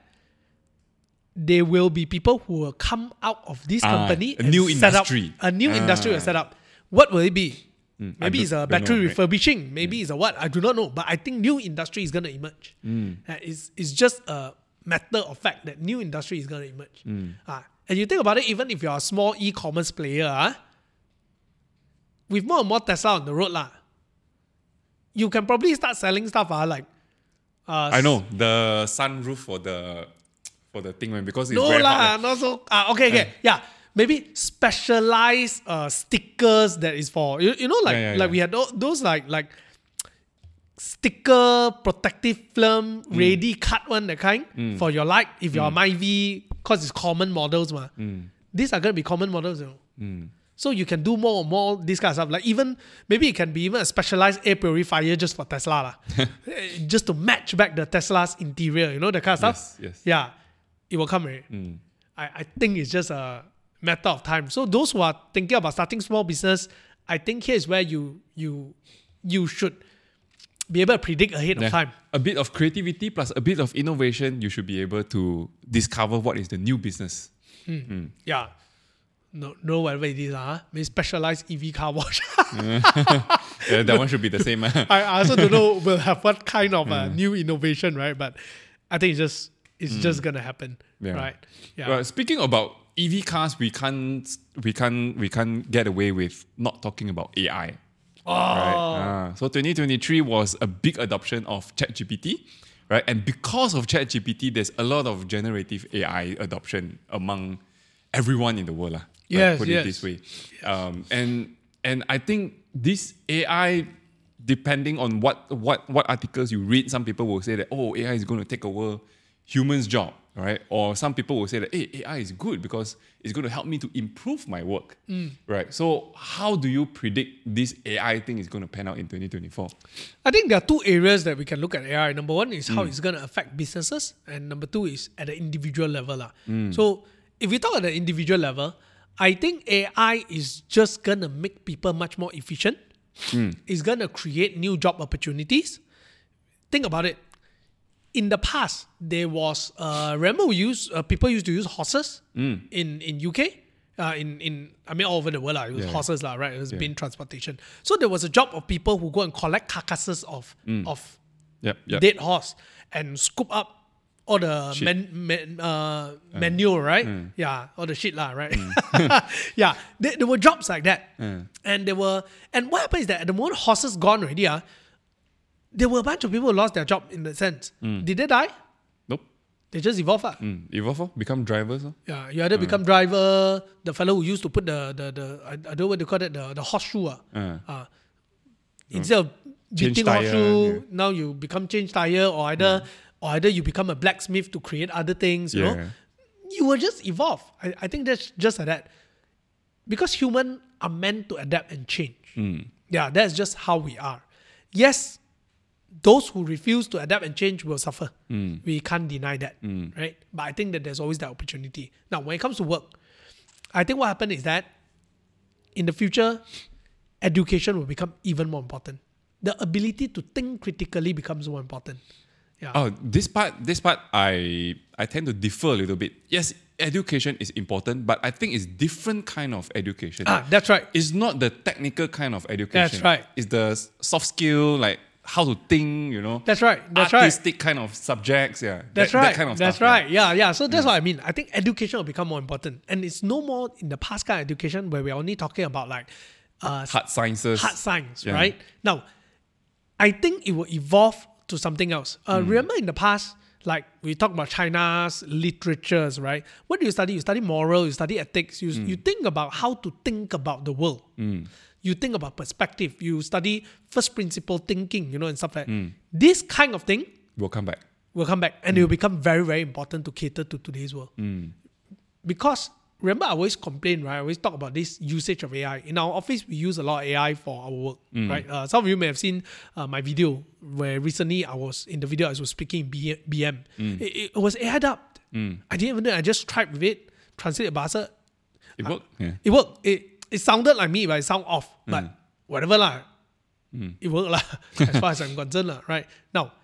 there will be people who will come out of this Ah, company a and new set industry. Up, a new Ah. industry will set up. What will it be? I Maybe don't- it's a don't battery know, right? refurbishing. Maybe it's a what? I do not know. But I think new industry is going to emerge. Uh, it's, it's just a matter of fact that new industry is going to emerge. Uh, and you think about it, even if you're a small e-commerce player, uh, with more and more Tesla on the road, lah, you can probably start selling stuff uh, like... Uh, I know the sunroof for the for the thing, man, because it's No very lah, hard. not so. Ah, okay, okay, yeah. Maybe specialized uh, stickers that is for you. You know, like Yeah, yeah, like yeah. we had tho- those like like sticker protective film mm. ready cut one that kind mm. for your light if you're mm. M I V because it's common models ma. Mm. These are going to be common models, you know. Mm. So you can do more and more this kind of stuff. Like even maybe it can be even a specialized air purifier just for Tesla lah. Just to match back the Tesla's interior, you know, that kind of yes, stuff. Yes. Yeah, it will come. Right? Mm. I, I think it's just a matter of time. So those who are thinking about starting small business, I think here is where you you you should be able to predict ahead yeah. of time. A bit of creativity plus a bit of innovation, you should be able to discover what is the new business. Mm. Mm. Yeah. No, no, whatever it is, huh? Maybe specialized E V car wash. Yeah, that one should be the same. I, I also don't know we'll have what kind of uh, mm. new innovation, right? But I think it's just it's mm. just gonna happen, yeah. right? Yeah. Well, speaking about E V cars, we can't we can't we can't get away with not talking about A I. Oh. Right? Uh, so twenty twenty-three was a big adoption of ChatGPT, right? And because of ChatGPT, there's a lot of generative A I adoption among everyone in the world. Uh, yes, put yes. it this way. Yes. Um, and and I think this A I, depending on what, what, what articles you read, some people will say that, oh, A I is going to take over humans' job, right? Or some people will say that, hey, A I is good because it's going to help me to improve my work, mm. right? So how do you predict this A I thing is going to pan out in twenty twenty-four? I think there are two areas that we can look at A I. Number one is how mm. it's going to affect businesses, and number two is at the individual level. Mm. So if we talk at the individual level, I think A I is just going to make people much more efficient. Mm. It's going to create new job opportunities. Think about it. In the past, there was, uh, remember we used, uh, people used to use horses mm. in, in U K? Uh, in, in, I mean, all over the world, uh, it was yeah. horses, uh, right? It was yeah. bin transportation. So there was a job of people who go and collect carcasses of, mm. of yep, yep. dead horse and scoop up all the man, man, uh, manure, right? Mm. Yeah, all the shit, lah, right? Mm. yeah, there, there were jobs like that. Mm. And there were, and what happened is that at the moment horses gone already, uh, there were a bunch of people who lost their job in that sense. Mm. Did they die? Nope. They just evolve. Uh. Mm. Evolve, uh? Become drivers. Uh? Yeah, you either mm. become driver, the fellow who used to put the, the, the I, I don't know what they call it, the, the horseshoe. Uh. Mm. Uh, instead of beating horseshoe, yeah. now you become change tire, or either mm. or either you become a blacksmith to create other things, you yeah. know. You will just evolve. I, I think that's just like that. Because humans are meant to adapt and change. Mm. Yeah, that's just how we are. Yes, those who refuse to adapt and change will suffer. Mm. We can't deny that, mm. right? But I think that there's always that opportunity. Now, when it comes to work, I think what happened is that in the future, education will become even more important. The ability to think critically becomes more important. Yeah. Oh, this part, this part, I I tend to differ a little bit. Yes, education is important, but I think it's different kind of education. Ah, that's right. It's not the technical kind of education. That's right. It's the soft skill, like how to think, you know. That's right. That's artistic right. kind of subjects, yeah. That's that, right. That kind of that's stuff, right. Yeah, yeah. yeah. So that's yeah. what I mean. I think education will become more important, and it's no more in the past kind of education where we're only talking about like uh, hard sciences, hard science, yeah. right? Now, I think it will evolve to something else. Uh, mm. Remember in the past, like we talk about China's literatures, right? What do you study? You study moral, you study ethics, you, mm. you think about how to think about the world. Mm. You think about perspective, you study first principle thinking, you know, and stuff like that. Mm. This kind of thing will come back. Will come back. And mm. it will become very, very important to cater to today's world. Mm. Because remember, I always complain, right? I always talk about this usage of A I. In our office, we use a lot of A I for our work, mm. right? Uh, some of you may have seen uh, my video where recently I was, in the video, I was speaking in B M. Mm. It, it was A I dubbed. Mm. I didn't even know. I just typed with it, translate bahasa. It worked. Uh, yeah. It worked. It, it sounded like me, but it sounded off. But mm. whatever lah. Mm. It worked lah, as far as I'm concerned lah, right? Now,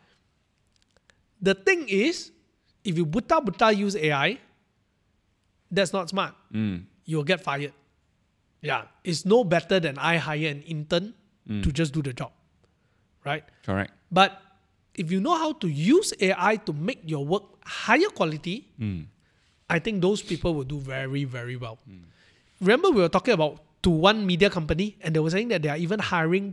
the thing is, if you buta buta use A I, that's not smart. Mm. You'll get fired. Yeah. It's no better than I hire an intern mm. to just do the job. Right? Correct. But if you know how to use A I to make your work higher quality, mm. I think those people will do very, very well. Mm. Remember we were talking about to one media company and they were saying that they are even hiring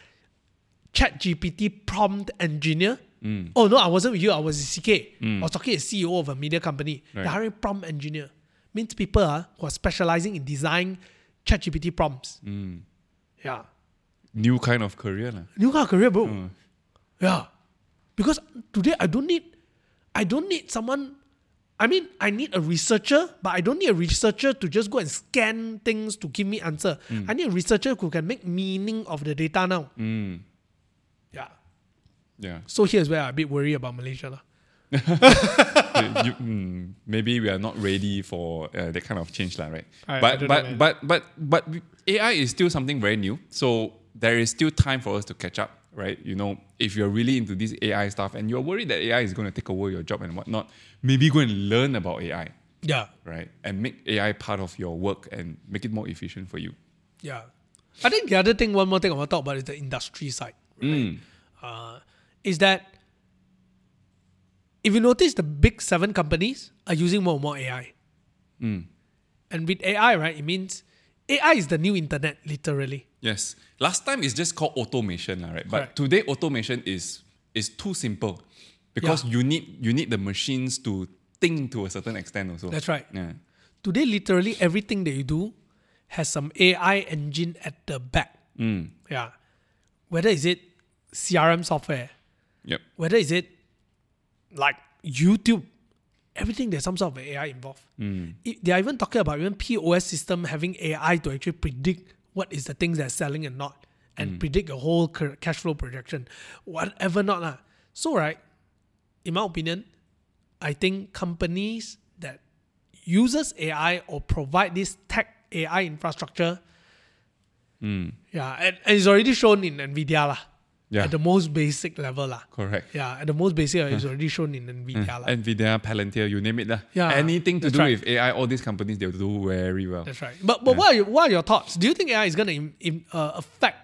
ChatGPT prompt engineer. Mm. Oh no, I wasn't with you. I was with C K. Mm. I was talking to the C E O of a media company. Right. They're hiring prompt engineer. Means people uh, who are specializing in design ChatGPT prompts. Mm. Yeah. New kind of career. La. New kind of career, bro. Mm. Yeah. Because today I don't need, I don't need someone, I mean, I need a researcher, but I don't need a researcher to just go and scan things to give me answer. Mm. I need a researcher who can make meaning of the data now. Mm. Yeah. Yeah. So here's where I'm a bit worried about Malaysia. lah. you, mm, maybe we are not ready for uh, that kind of change, lah, right? I- I but don't but, know, man. but but but A I is still something very new, so there is still time for us to catch up, right? You know, if you're really into this A I stuff and you're worried that A I is going to take over your job and whatnot, maybe go and learn about A I, Yeah. right? And make A I part of your work and make it more efficient for you. Yeah. I think the other thing, one more thing I want to talk about is the industry side. Mm. Uh, is that if you notice, the big seven companies are using more and more A I. Mm. And with A I, right, it means A I is the new internet, literally. Yes. Last time it's just called automation, lah, right? But Correct. today automation is is too simple because Yeah. you need you need the machines to think to a certain extent also. That's right. Yeah. Today, literally everything that you do has some A I engine at the back. Mm. Yeah. Whether is it C R M software, Yep. whether is it like YouTube, everything there's some sort of A I involved. Mm. It- they are even talking about even P O S system having A I to actually predict what is the things that are selling and not, and predict your whole cur- cash flow projection, whatever not lah. So right, in my opinion, I think companies that uses A I or provide this tech A I infrastructure, Mm. yeah, and, and it's already shown in NVIDIA lah. Yeah. At the most basic level lah. Correct. Yeah, at the most basic, it's already shown in NVIDIA lah. Nvidia, Palantir, you name it, lah. Yeah, Anything to that's do right. with A I, all these companies they'll do very well. That's right. But but what, are your, what are your thoughts? Do you think A I is going to im, im, uh, affect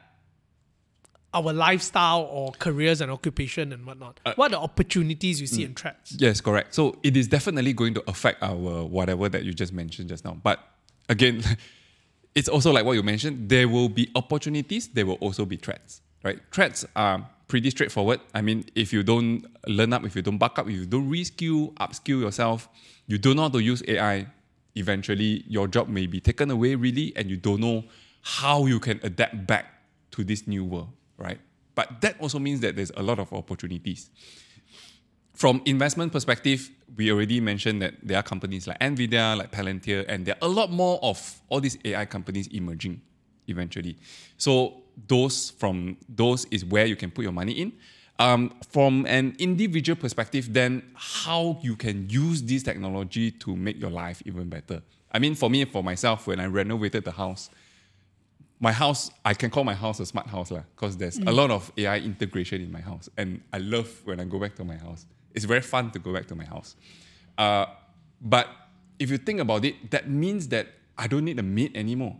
our lifestyle or careers and occupation and whatnot? Uh, what are the opportunities you see and threats? Yes, correct. So it is definitely going to affect our whatever that you just mentioned just now. But again, it's also like what you mentioned. There will be opportunities. There will also be threats, right? Threats are pretty straightforward. I mean, if you don't learn up, if you don't back up, if you don't reskill, upskill yourself, you don't know how to use A I, eventually your job may be taken away really, and you don't know how you can adapt back to this new world, right? But that also means that there's a lot of opportunities. From investment perspective, we already mentioned that there are companies like NVIDIA, like Palantir, and there are a lot more of all these A I companies emerging eventually. So those from those is where you can put your money in. Um, from an individual perspective, then how you can use this technology to make your life even better. I mean, for me, for myself, when I renovated the house, my house, I can call my house a smart house lah, because there's a lot of A I integration in my house. And I love when I go back to my house. It's very fun to go back to my house. Uh, but if you think about it, that means that I don't need a maid anymore.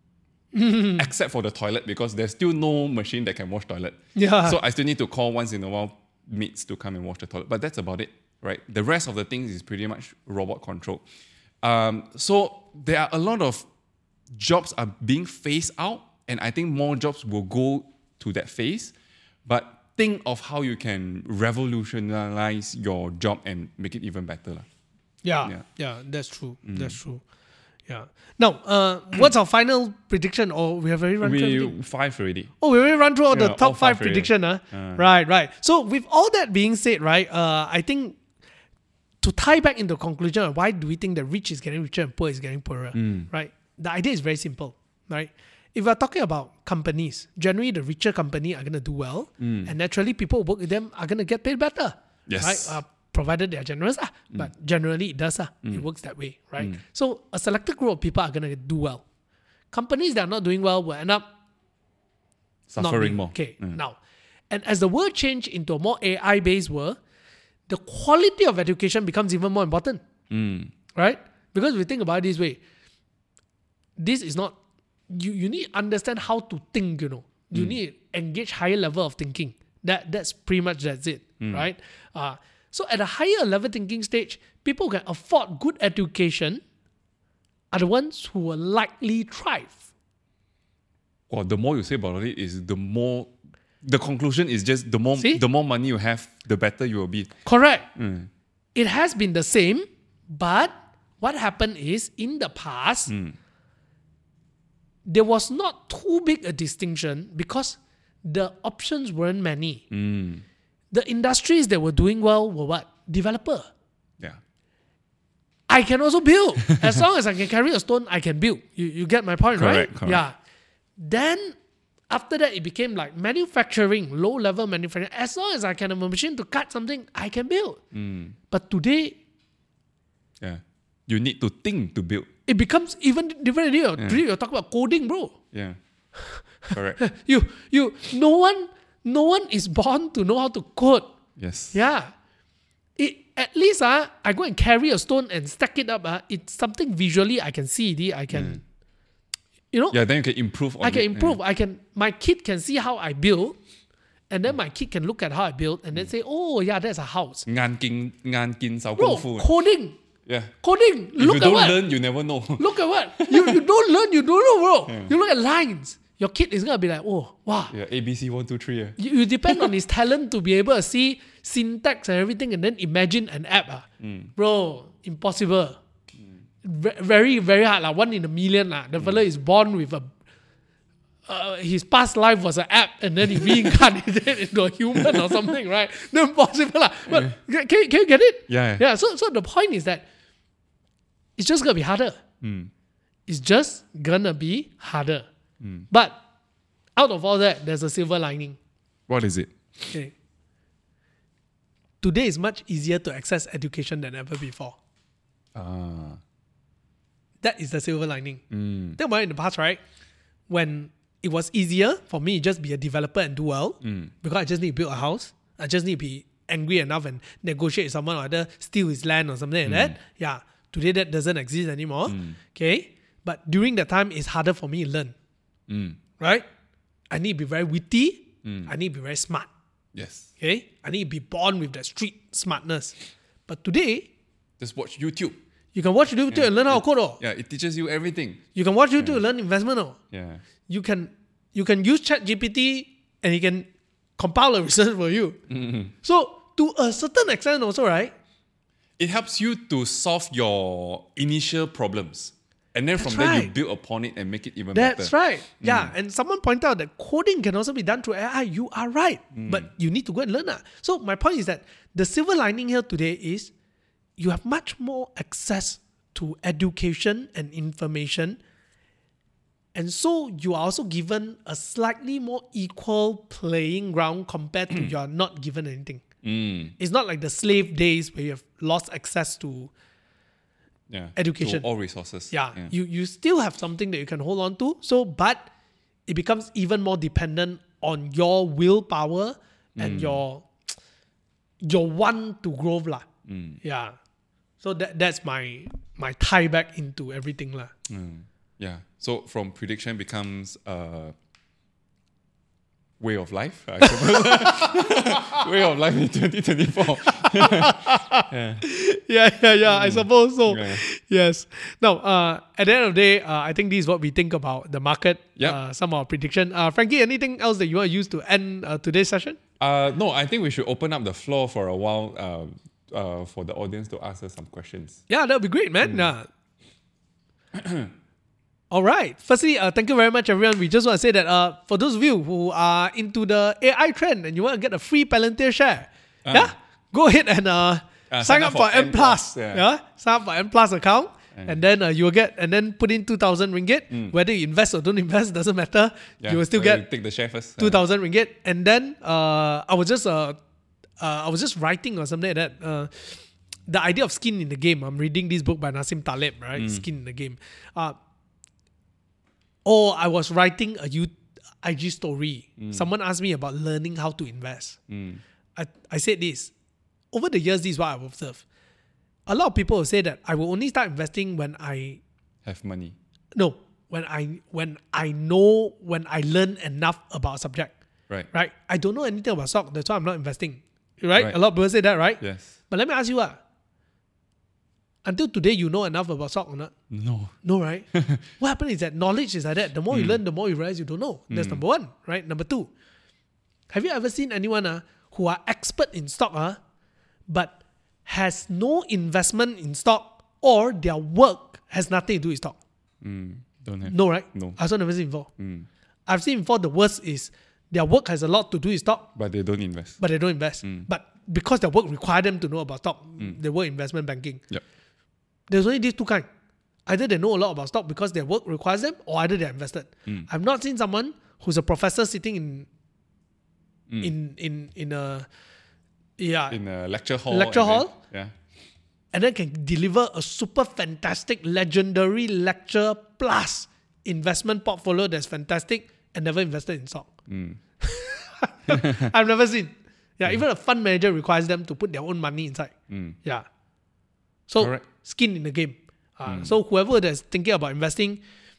Except for the toilet, because there's still no machine that can wash toilet. Yeah. So I still need to call once in a while maids to come and wash the toilet. But that's about it, right? The rest of the things is pretty much robot controlled. Um, so there are a lot of jobs are being phased out, and I think more jobs will go to that phase. But think of how you can revolutionize your job and make it even better. lah. Yeah, Yeah. yeah, that's true. That's true. Yeah. Now, uh, what's our final prediction? Or we have already run through everything? We five already. Oh, we already run through all the Yeah, top all five, five already. prediction, huh? Uh. Right, right. So with all that being said, right, uh, I think to tie back into conclusion of why do we think the rich is getting richer and poor is getting poorer, right? The idea is very simple, right? If we're talking about companies, generally the richer company are going to do well, and naturally people who work with them are going to get paid better, Yes. right? Uh, provided they are generous, ah. But generally it does, ah. It works that way, right? So a selected group of people are going to do well. Companies that are not doing well will end up not Suffering being- more. Okay, now, and as the world change into a more A I-based world, the quality of education becomes even more important, right? Because we think about it this way, this is not, you, you need to understand how to think, you know. You need to engage higher level of thinking. That That's pretty much that's it, right? Uh, so at a higher level thinking stage, people who can afford good education are the ones who will likely thrive. Well, the more you say about it, is the more. The conclusion is just the more See? the more money you have, the better you will be. Correct. It has been the same, but what happened is in the past, there was not too big a distinction because the options weren't many. the industries that were doing well were what? Developer. Yeah. I can also build. As long as I can carry a stone, I can build. You, you get my point, Correct, right? correct. Yeah. Then after that, it became like manufacturing, low-level manufacturing. As long as I can have a machine to cut something, I can build. Mm. But today, Yeah. You need to think to build. it becomes even different. Here. Today, you're talking about coding, bro. Yeah. Correct. You, you, no one, no one is born to know how to code. Yes. Yeah. It, at least uh, I go and carry a stone and stack it up. Uh, it's something visually I can see it. I can, you know, Yeah, then you can improve on I can it. improve. I can, my kid can see how I build. And then my kid can look at how I build and then say, oh, yeah, that's a house. 眼見眼見手 Bro, 功夫. coding. Yeah. Coding. If Look you at don't what? learn, you never know. Look at what? You, you don't learn, you don't know, bro. You look at lines. Your kid is going to be like, oh, wow. Yeah, A B C one two three. Yeah. You, you depend on his talent to be able to see syntax and everything and then imagine an app. Uh. Bro, impossible. Ve- very, very hard. Like one in a million. La. The fella is born with a... Uh, his past life was an app and then he reincarnated into a human or something, right? No, impossible. La. But can, can, you- can you get it? Yeah. Yeah, so, so the point is that it's just going to be harder. It's just going to be harder. But out of all that, there's a silver lining. What is it? Okay. Today is much easier to access education than ever before. Ah. That is the silver lining. Think about it in the past, right? When it was easier for me to just be a developer and do well, because I just need to build a house. I just need to be angry enough and negotiate with someone or either steal his land or something like that. Yeah. Today that doesn't exist anymore. Okay. But during that time, it's harder for me to learn. Right? I need to be very witty. I need to be very smart. Yes. Okay? I need to be born with that street smartness. But today, Just watch YouTube. you can watch YouTube and learn how to code. Oh. Yeah, it teaches you everything. You can watch YouTube and learn investment. Oh. Yeah. You can you can use ChatGPT and he can compile a research for you. So to a certain extent also, right? It helps you to solve your initial problems. And then That's from there, you right. build upon it and make it even That's better. right. Yeah. And someone pointed out that coding can also be done through A I. You are right. But you need to go and learn. Uh. So my point is that the silver lining here today is you have much more access to education and information. And so you are also given a slightly more equal playing ground compared to you are not given anything. Mm. It's not like the slave days where you have lost access to Yeah. Education. To all resources. yeah, you you still have something that you can hold on to. So, but it becomes even more dependent on your willpower and your your want to grow lah. Yeah. So that that's my my tie back into everything lah. Mm. Yeah. So from prediction becomes uh, way of life. I suppose. Way of life in twenty twenty-four. Yeah, yeah, yeah. I suppose so. Yeah. Yes. Now, uh, at the end of the day, uh, I think this is what we think about the market. Yep. Uh, some of our prediction. Uh, Frankie, anything else that you want to use to end uh, today's session? Uh, no, I think we should open up the floor for a while uh, uh, for the audience to ask us some questions. Yeah, that would be great, man. Uh, all right. Firstly, uh, thank you very much, everyone. We just want to say that uh, for those of you who are into the A I trend and you want to get a free Palantir share, Uh. yeah, go ahead and uh, Uh, sign, up for M Plus. yeah. Yeah. Sign up for M Plus account. And then uh, you will get, and then put in two thousand ringgit. Whether you invest or don't invest, doesn't matter. Yeah, You will still so get you take the share first. two thousand ringgit. And then uh, I was just uh, uh, I was just writing or something like that. Uh, the idea of skin in the game. I'm reading this book by Nassim Taleb, right? Skin in the game. Uh, or I was writing a U- I G story. Someone asked me about learning how to invest. I, I said this. Over the years, this is what I've observed. A lot of people will say that I will only start investing when I Have money. no when I when I know when I learn enough about a subject. Right. Right? I don't know anything about stock. That's why I'm not investing. Right? Right. A lot of people say that, right? Yes. But let me ask you, uh, until today, you know enough about stock or not? No. No, right? What happens is that knowledge is like that. The more you learn, the more you realize you don't know. That's number one, right? Number two, have you ever seen anyone uh, who are expert in stock, uh, but has no investment in stock or their work has nothing to do with stock? Mm, don't have. No, right? No. I've also never seen before. I've seen before the worst is their work has a lot to do with stock, But they don't invest. but they don't invest. Mm. But because their work require them to know about stock, Mm. they work investment banking. Yep. There's only these two kinds. Either they know a lot about stock because their work requires them, or either they're invested. Mm. I've not seen someone who's a professor sitting in Mm. in in in a yeah In a lecture hall. Lecture and then- hall? yeah. and then can deliver a super fantastic, legendary lecture plus investment portfolio that's fantastic and never invested in stock. Mm. I've never seen. Yeah, even a fund manager requires them to put their own money inside. Mm. Yeah. So Correct. skin in the game. Uh, So whoever that's thinking about investing,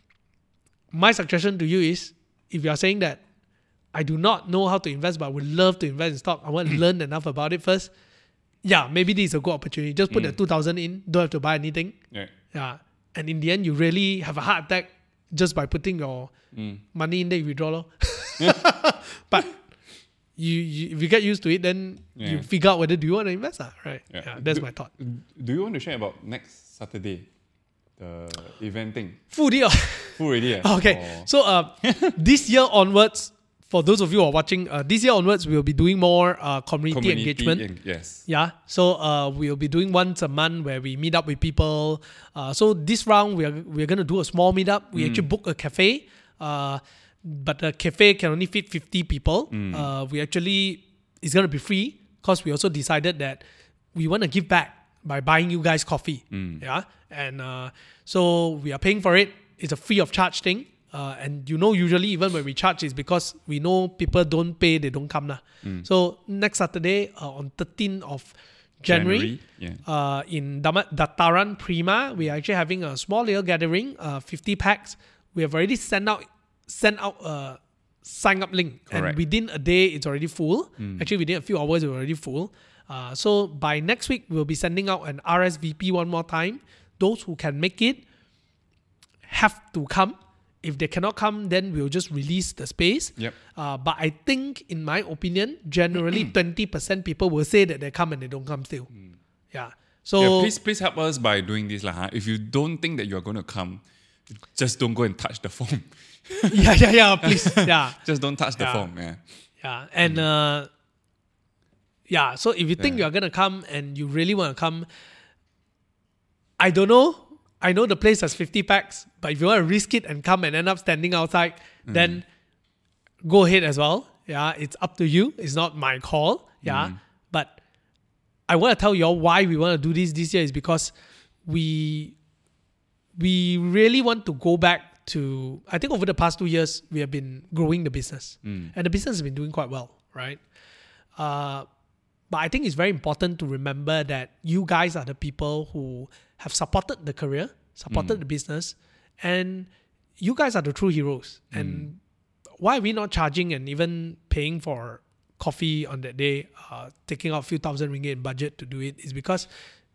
my suggestion to you is, if you are saying that I do not know how to invest but would love to invest in stock, I want to learn enough about it first. Yeah, maybe this is a good opportunity. Just put the two thousand in, don't have to buy anything. Yeah. Yeah. And in the end, you really have a heart attack just by putting your Mm. money in there, you withdraw. Lor. But you, you, if you get used to it, then Yeah. you figure out whether do you want to invest. Uh, right? Yeah. Yeah, that's Do- my thought. Do you want to share about next Saturday? The event thing. Full deal. Full already? eh? Okay, Or- so uh, this year onwards, for those of you who are watching, uh, this year onwards, we'll be doing more uh, community, Community engagement. en- yes. Yeah, so uh, we'll be doing once a month where we meet up with people. Uh, so this round, we are we're gonna do a small meetup. We actually book a cafe, uh, but the cafe can only fit fifty people. Uh, we actually it's gonna be free because we also decided that we want to give back by buying you guys coffee. Yeah, and uh, so we are paying for it. It's a free of charge thing. Uh, and you know, usually even when we charge, it's because we know people don't pay, they don't come. Lah. So next Saturday uh, on thirteenth of January, Yeah. uh, in Dama- Dataran Prima, we are actually having a small little gathering, uh, fifty packs. We have already sent out sent out a sign up link, and Correct. within a day, it's already full. Actually, within a few hours, it's already full. Uh, so by next week, we'll be sending out an R S V P one more time. Those who can make it have to come. If they cannot come, then we'll just release the space. Yep. Uh, but I think, in my opinion, generally twenty percent people will say that they come and they don't come still. Yeah. So Yeah, please, please help us by doing this, lah. Huh? If you don't think that you are going to come, just don't go and touch the form. yeah, yeah, yeah. Please, yeah, Just don't touch the Yeah. form. Yeah. yeah, and uh, yeah. So if you think Yeah. you're gonna come and you really want to come, I don't know. I know the place has fifty packs, but if you want to risk it and come and end up standing outside, then go ahead as well. Yeah, it's up to you. It's not my call. Yeah, but I want to tell you all why we want to do this this year is because we we really want to go back to, I think over the past two years, we have been growing the business. And the business has been doing quite well, right? Uh, but I think it's very important to remember that you guys are the people who have supported the career, supported the business, and you guys are the true heroes. And why are we not charging and even paying for coffee on that day, uh, taking out a few thousand ringgit in budget to do it, is because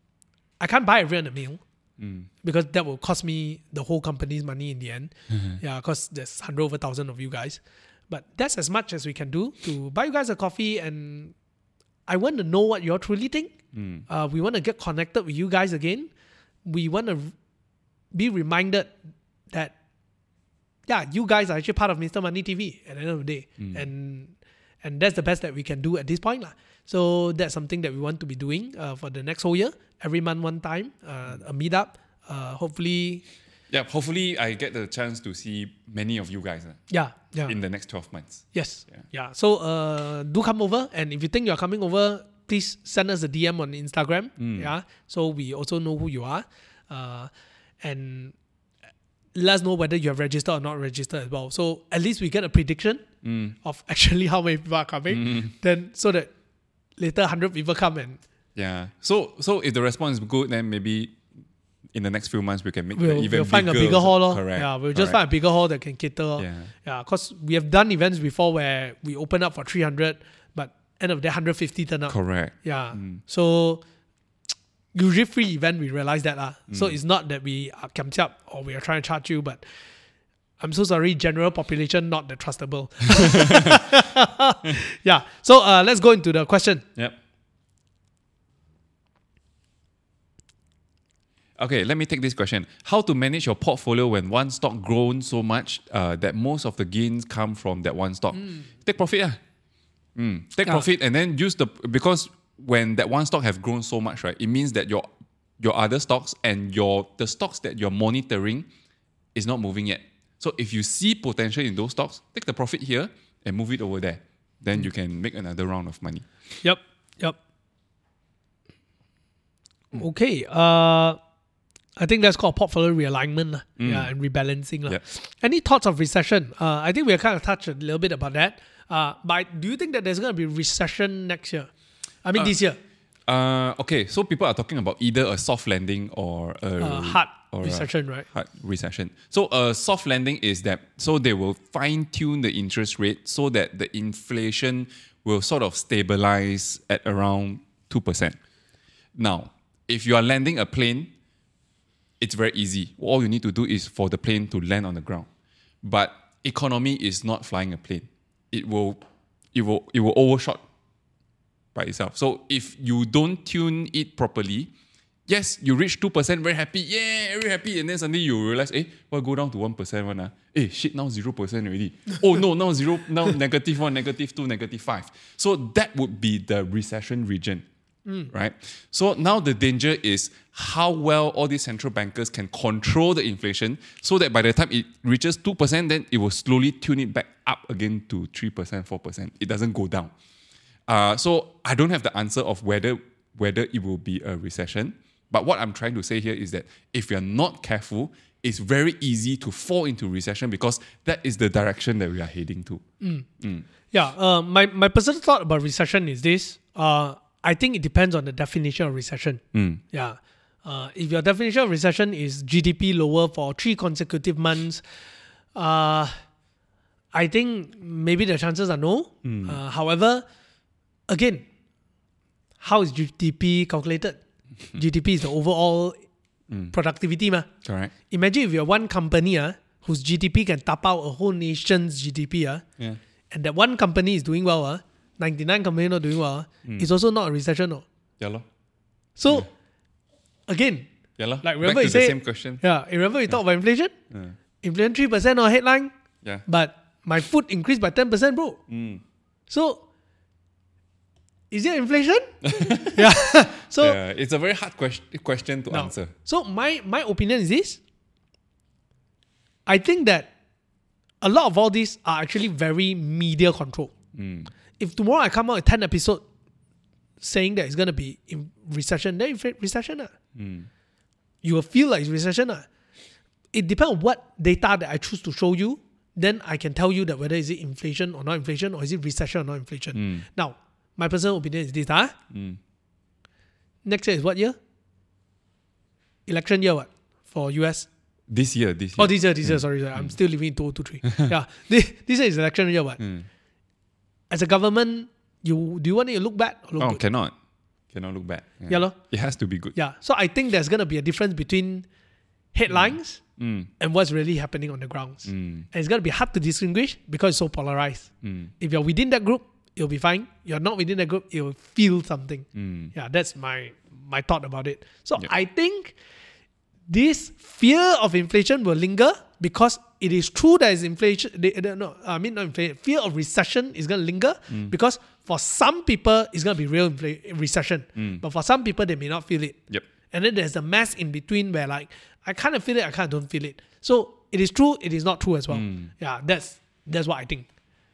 I can't buy everyone a meal. Because that will cost me the whole company's money in the end. Yeah, because there's hundred over thousand of you guys. But that's as much as we can do to buy you guys a coffee, and I want to know what you all truly think. Uh, we want to get connected with you guys again. We want to be reminded that, yeah, you guys are actually part of Mister Money T V at the end of the day. And and that's the best that we can do at this point. Lah. So that's something that we want to be doing uh, for the next whole year. Every month, one time, uh, a meetup. Uh, hopefully, Yeah. Hopefully, I get the chance to see many of you guys uh, yeah, yeah. in the next twelve months. Yes. Yeah. Yeah. So uh, do come over, and if you think you're coming over, please send us a D M on Instagram. Yeah. So we also know who you are, uh, and let us know whether you have registered or not registered as well. So at least we get a prediction of actually how many people are coming. Then so that later one hundred people come and Yeah. So so if the response is good, then maybe in the next few months we can make we'll, the event we'll find a bigger bigger also. hall. Lor. Correct. Yeah, we'll just correct. find a bigger hall that can cater. Yeah. Yeah, because we have done events before where we open up for three hundred, but end of the day one hundred fifty turn up. Correct. Yeah. So usually free event, we realize that. Uh. So it's not that we are kiam siap or we are trying to charge you, but I'm so sorry, general population not that trustable. Yeah. So uh, let's go into the question. Yep. Okay, let me take this question. How to manage your portfolio when one stock grown so much uh, that most of the gains come from that one stock? Mm. Take profit, yeah. Mm. Take yeah. profit and then use the because when that one stock have grown so much, right? It means that your your other stocks and your the stocks that you're monitoring is not moving yet. So if you see potential in those stocks, take the profit here and move it over there. Then mm. you can make another round of money. Yep. Yep. Mm. Okay. Uh. I think that's called portfolio realignment mm. yeah, and rebalancing. Yep. Any thoughts of recession? Uh, I think we kind of touched a little bit about that. Uh, but do you think that there's going to be recession next year? I mean, uh, this year? Uh, okay, so people are talking about either a soft landing or a uh, hard or recession, a right? Hard recession. So a soft landing is that, so they will fine-tune the interest rate so that the inflation will sort of stabilize at around two percent. Now, if you are landing a plane, it's very easy. All you need to do is for the plane to land on the ground. But economy is not flying a plane. It will, it will, it will overshot by itself. So if you don't tune it properly, yes, you reach two percent, very happy, yeah, very happy, and then suddenly you realize, eh, well, go down to one percent one. Uh. Eh, shit, now zero percent already. Oh no, now zero, now negative one, negative two, negative five. So that would be the recession region. Mm. Right? So now the danger is how well all these central bankers can control the inflation so that by the time it reaches two percent, then it will slowly tune it back up again to three percent, four percent. It doesn't go down. Uh, so I don't have the answer of whether, whether it will be a recession. But what I'm trying to say here is that if you're not careful, it's very easy to fall into recession because that is the direction that we are heading to. Mm. Mm. Yeah, uh, my, my personal thought about recession is this. Uh, I think it depends on the definition of recession. Mm. Yeah. Uh, if your definition of recession is G D P lower for three consecutive months, uh, I think maybe the chances are no. Mm. Uh, however, again, how is G D P calculated? G D P is the overall mm. productivity. Ma. Correct. Imagine if you're one company uh, whose G D P can tap out a whole nation's G D P, uh, yeah. and that one company is doing well, uh, ninety-nine companies not doing well, mm. it's also not a recession. No? Yeah, lo. So, yeah. again, yeah, lo. like remember Back you to the said, same question. Yeah, remember you yeah. talk about inflation? Yeah. Inflation three percent on headline, yeah. but my food increased by ten percent, bro. Mm. So, is it inflation? yeah. So, yeah, it's a very hard question, question to no. answer. So, my, my opinion is this. I think that a lot of all these are actually very media controlled. Mm. If tomorrow I come out with ten episodes saying that it's going to be in recession, then recession. Uh. Mm. You will feel like it's recession. Uh. It depends on what data that I choose to show you. Then I can tell you that whether is it inflation or not inflation, or is it recession or not inflation. Mm. Now, my personal opinion is this. Huh? Mm. Next year is what year? Election year what? For U S? This year. This year. Oh, this year. This year. Mm. Sorry. sorry. Mm. I'm still living in two thousand twenty-three. yeah. This, this year is election year what? Mm. As a government, you do you want it to look bad or look oh, good? cannot. Cannot look bad. Yeah. yeah lo? It has to be good. Yeah. So I think there's going to be a difference between headlines mm. and what's really happening on the grounds. Mm. And it's going to be hard to distinguish because it's so polarized. Mm. If you're within that group, it'll be fine. You're not within that group, you'll feel something. Mm. Yeah, that's my my thought about it. So yep. I think this fear of inflation will linger because it is true that is inflation. They, they, no, I mean not inflation. Fear of recession is going to linger mm. because for some people it's going to be real infl- recession, mm. but for some people they may not feel it. Yep. And then there's a mess in between where like I kind of feel it, I kind of don't feel it. So it is true, it is not true as well. Mm. Yeah, that's that's what I think.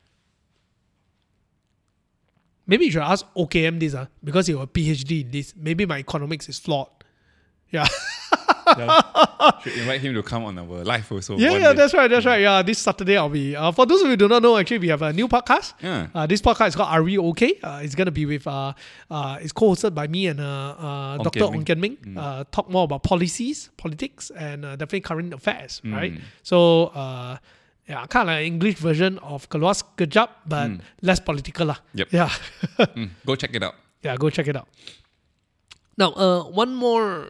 Maybe you should ask O K M this, uh, because you have a PhD in this. Maybe my economics is flawed. Yeah. yeah. Should invite him to come on our live also. Yeah, yeah, day. that's right, that's right. Yeah, this Saturday I'll be. Uh, for those of you who do not know, actually we have a new podcast. Yeah. Uh, this podcast is called Are We Okay? Uh, it's gonna be with. Uh, uh, it's co-hosted by me and uh, uh, Doctor Ong Kian Ming. Mm. Uh, talk more about policies, politics, and uh, definitely current affairs. Mm. Right. So. Uh, Yeah, kind of like an English version of Keluar Sekejap, but mm. less political lah. Yep. Yeah. mm. Go check it out. Yeah, go check it out. Now, uh, one more.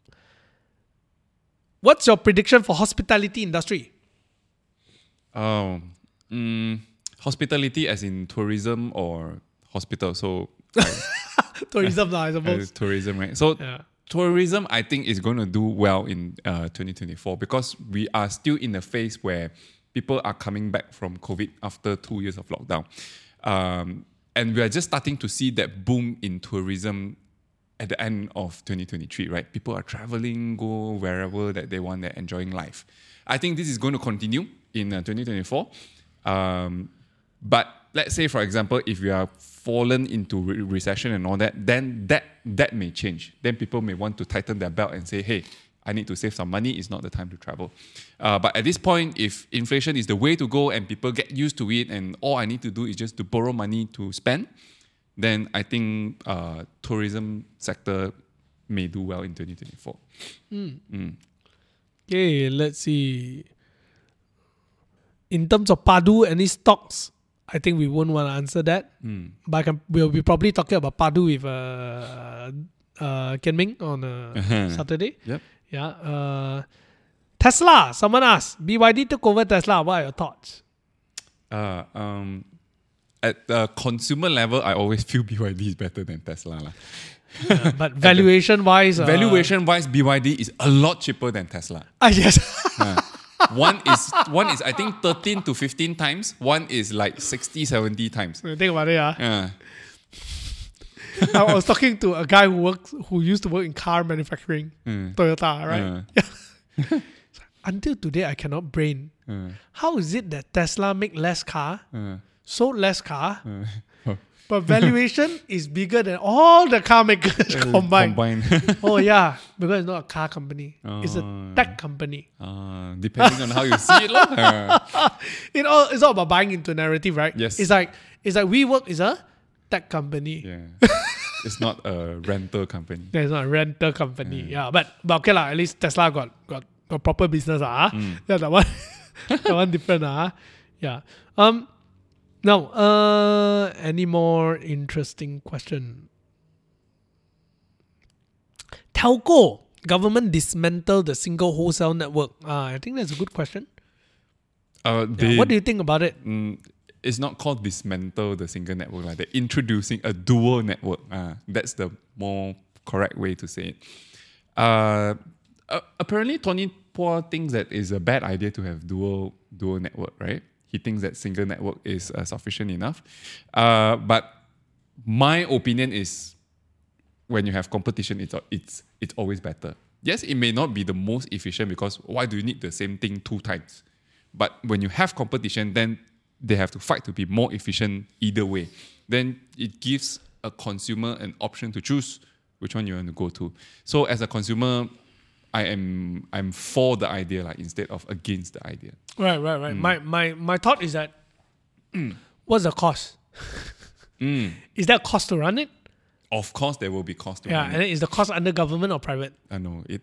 What's your prediction for hospitality industry? Oh, mm, hospitality as in tourism or hospital. So like, tourism, lah, I suppose. Tourism, right? So, yeah. tourism, I think, is going to do well in uh, twenty twenty-four because we are still in a phase where people are coming back from COVID after two years of lockdown. Um, and we are just starting to see that boom in tourism at the end of twenty twenty-three, right? People are traveling, go wherever that they want, they're enjoying life. I think this is going to continue in uh, twenty twenty-four. Um, but let's say, for example, if you are fallen into re- recession and all that, then that that may change. Then people may want to tighten their belt and say, hey, I need to save some money. It's not the time to travel. Uh, but at this point, if inflation is the way to go and people get used to it and all I need to do is just to borrow money to spend, then I think uh, tourism sector may do well in twenty twenty-four. Mm. Mm. Okay, let's see. In terms of Padu, any stocks? I think we won't want to answer that. Mm. But I can, we'll be probably talking about Padu with uh, uh, Ken Ming on uh, Uh-huh. Saturday. Yep. Yeah. Uh, Tesla. Someone asked, B Y D took over Tesla. What are your thoughts? Uh, um, at the consumer level, I always feel B Y D is better than Tesla. lah. Uh, but valuation wise, uh, Valuation wise, B Y D is a lot cheaper than Tesla. Ah, yes. Uh, one is one is I think thirteen to fifteen times. One is like sixty, seventy times. Think about it. Uh. Uh, I was talking to a guy who works, who used to work in car manufacturing, Mm. Toyota, right? uh, Until today, I cannot brain. uh, How is it that Tesla make less car, uh, sold less car, uh, but valuation is bigger than all the car makers combined? combined. Oh yeah, because it's not a car company; it's a Oh. tech company. uh, depending on how you see it, lah. Uh, It all it's all about buying into narrative, right? Yes. It's like it's like WeWork is a tech company. yeah, it's not a rental company. There's not a rental company. Yeah, but but okay lah. At least Tesla got got, got proper business ah. Mm. Yeah, that one that one different ah. Yeah. Um. Now, uh, any more interesting question? Telco government dismantle the single wholesale network. Ah, I think that's a good question. Uh, Yeah, they, what do you think about it? Mm, it's not called dismantle the single network. Like they're introducing a dual network. Uh, that's the more correct way to say it. Uh, uh, apparently, Tony Poor thinks that it's a bad idea to have dual dual network, right? He thinks that single network is uh, sufficient enough. Uh, but my opinion is, when you have competition, it's it's it's always better. Yes, it may not be the most efficient because why do you need the same thing two times? But when you have competition, then they have to fight to be more efficient either way. Then it gives a consumer an option to choose which one you want to go to. So as a consumer, I am I'm for the idea like instead of against the idea. Right, right, right. My my my thought is that what's the cost? Mm. Is there a cost to run it? Of course, there will be cost to Yeah, run and it. then is the cost under government or private? I know it.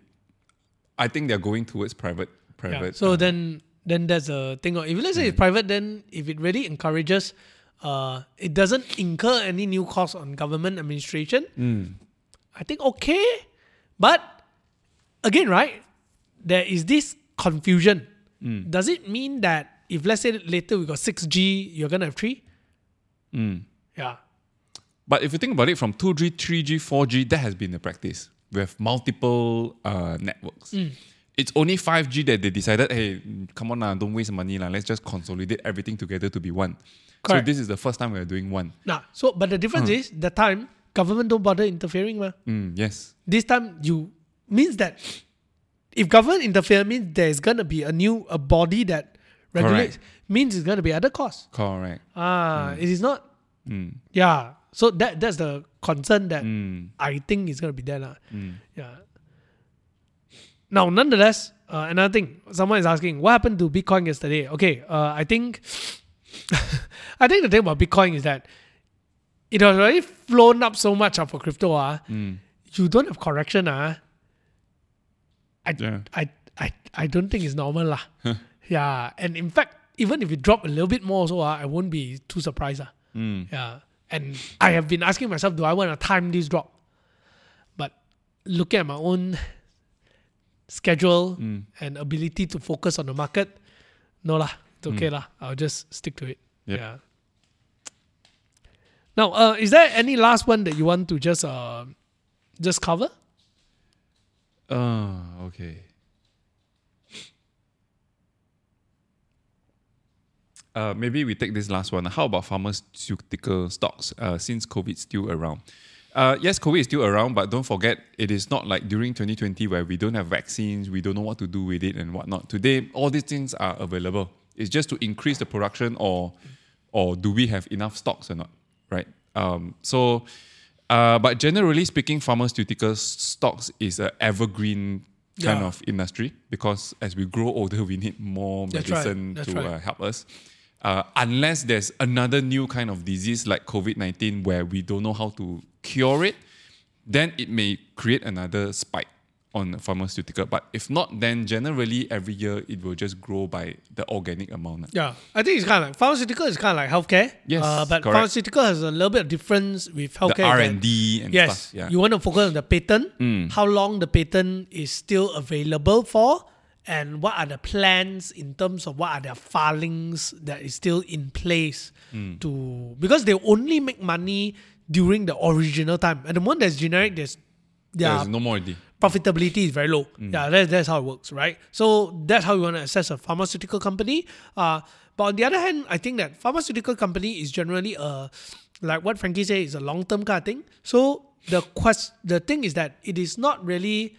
I think they're going towards private. Yeah. Private. So uh, then then there's a thing. If let's say it's private, then if it really encourages, uh, it doesn't incur any new cost on government administration. mm, I think okay, but again, right? There is this confusion. mm, Does it mean that if let's say later we got six G, you're gonna have three? mm. Yeah. But if you think about it, from two G, three G, four G, that has been the practice. We have multiple uh, networks. It's only five G that they decided, hey, come on, nah, don't waste money. Nah, let's just consolidate everything together to be one. Correct. So this is the first time we're doing one. Nah. So, but the difference is that time government don't bother interfering, ma. Mm, yes. This time you means that if government interfere means there's gonna be a new a body that regulates. Means it's gonna be other costs. Correct. Ah, it is not. Mm, Yeah. So that that's the concern that mm, I think is gonna be there, lah. mm. Yeah. Now, nonetheless, uh, another thing, someone is asking, what happened to Bitcoin yesterday? Okay, uh, I think, I think the thing about Bitcoin is that it has already flown up so much uh, for crypto. Uh, Mm. you don't have correction. Uh, I, Yeah. I, I, I don't think it's normal. Uh. Yeah, and in fact, even if it drop a little bit more, also, uh, I won't be too surprised. Uh. Mm. Yeah, and I have been asking myself, do I want to time this drop? But looking at my own schedule Mm. and ability to focus on the market, no lah, it's okay Mm. lah. I'll just stick to it. Yep. Yeah. Now, uh, is there any last one that you want to just uh, just cover? Uh, okay. Uh, maybe we take this last one. How about pharmaceutical stocks uh, since COVID is still around? Uh, yes, COVID is still around, but don't forget, it is not like during twenty twenty where we don't have vaccines, we don't know what to do with it and whatnot. Today, all these things are available. It's just to increase the production or or do we have enough stocks or not, right? Um, so, uh, but generally speaking, pharmaceutical stocks is an evergreen kind Yeah. of industry because as we grow older, we need more That's right. medicine That's to right. uh, help us. Uh, unless there's another new kind of disease like COVID nineteen where we don't know how to cure it, then it may create another spike on pharmaceutical. But if not, then generally every year it will just grow by the organic amount. Yeah, I think it's kind of like pharmaceutical is kind of like healthcare. Yes, uh, but correct. pharmaceutical has a little bit of difference with healthcare. The R that- and D and Yes, stuff. Yeah. you want to focus on the patent, how long the patent is still available for, and what are the plans in terms of what are the filings that is still in place to because they only make money during the original time. At the moment there's generic, there's their There's no more already. profitability is very low. Yeah, that, that's how it works, right? So that's how you want to assess a pharmaceutical company. Uh, but on the other hand, I think that pharmaceutical company is generally a, like what Frankie said, is a long-term kind of thing. So the quest, the thing is that it is not really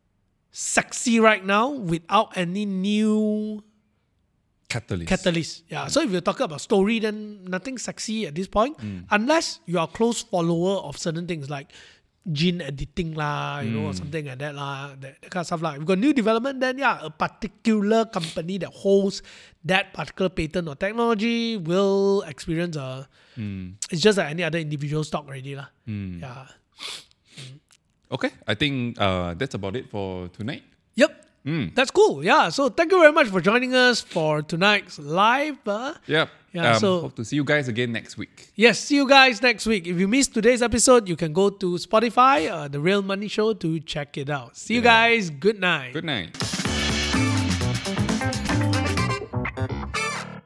sexy right now without any new Catalyst. catalyst. Yeah. So if you're talking about story, then nothing sexy at this point, unless you are a close follower of certain things like gene editing lah, you know, or something like that lah, that, that kind of stuff lah. If you've got new development, then yeah, a particular company that holds that particular patent or technology will experience a. It's just like any other individual stock already lah. Yeah. Okay, I think uh, that's about it for tonight. Yep. That's cool. Yeah. So thank you very much for joining us for tonight's live. Uh, Yep. Yeah, um, so- hope to see you guys again next week. Yes, see you guys next week. If you missed today's episode, you can go to Spotify, uh, The Real Money Show, to check it out. See you Yeah. guys. Good night. Good night.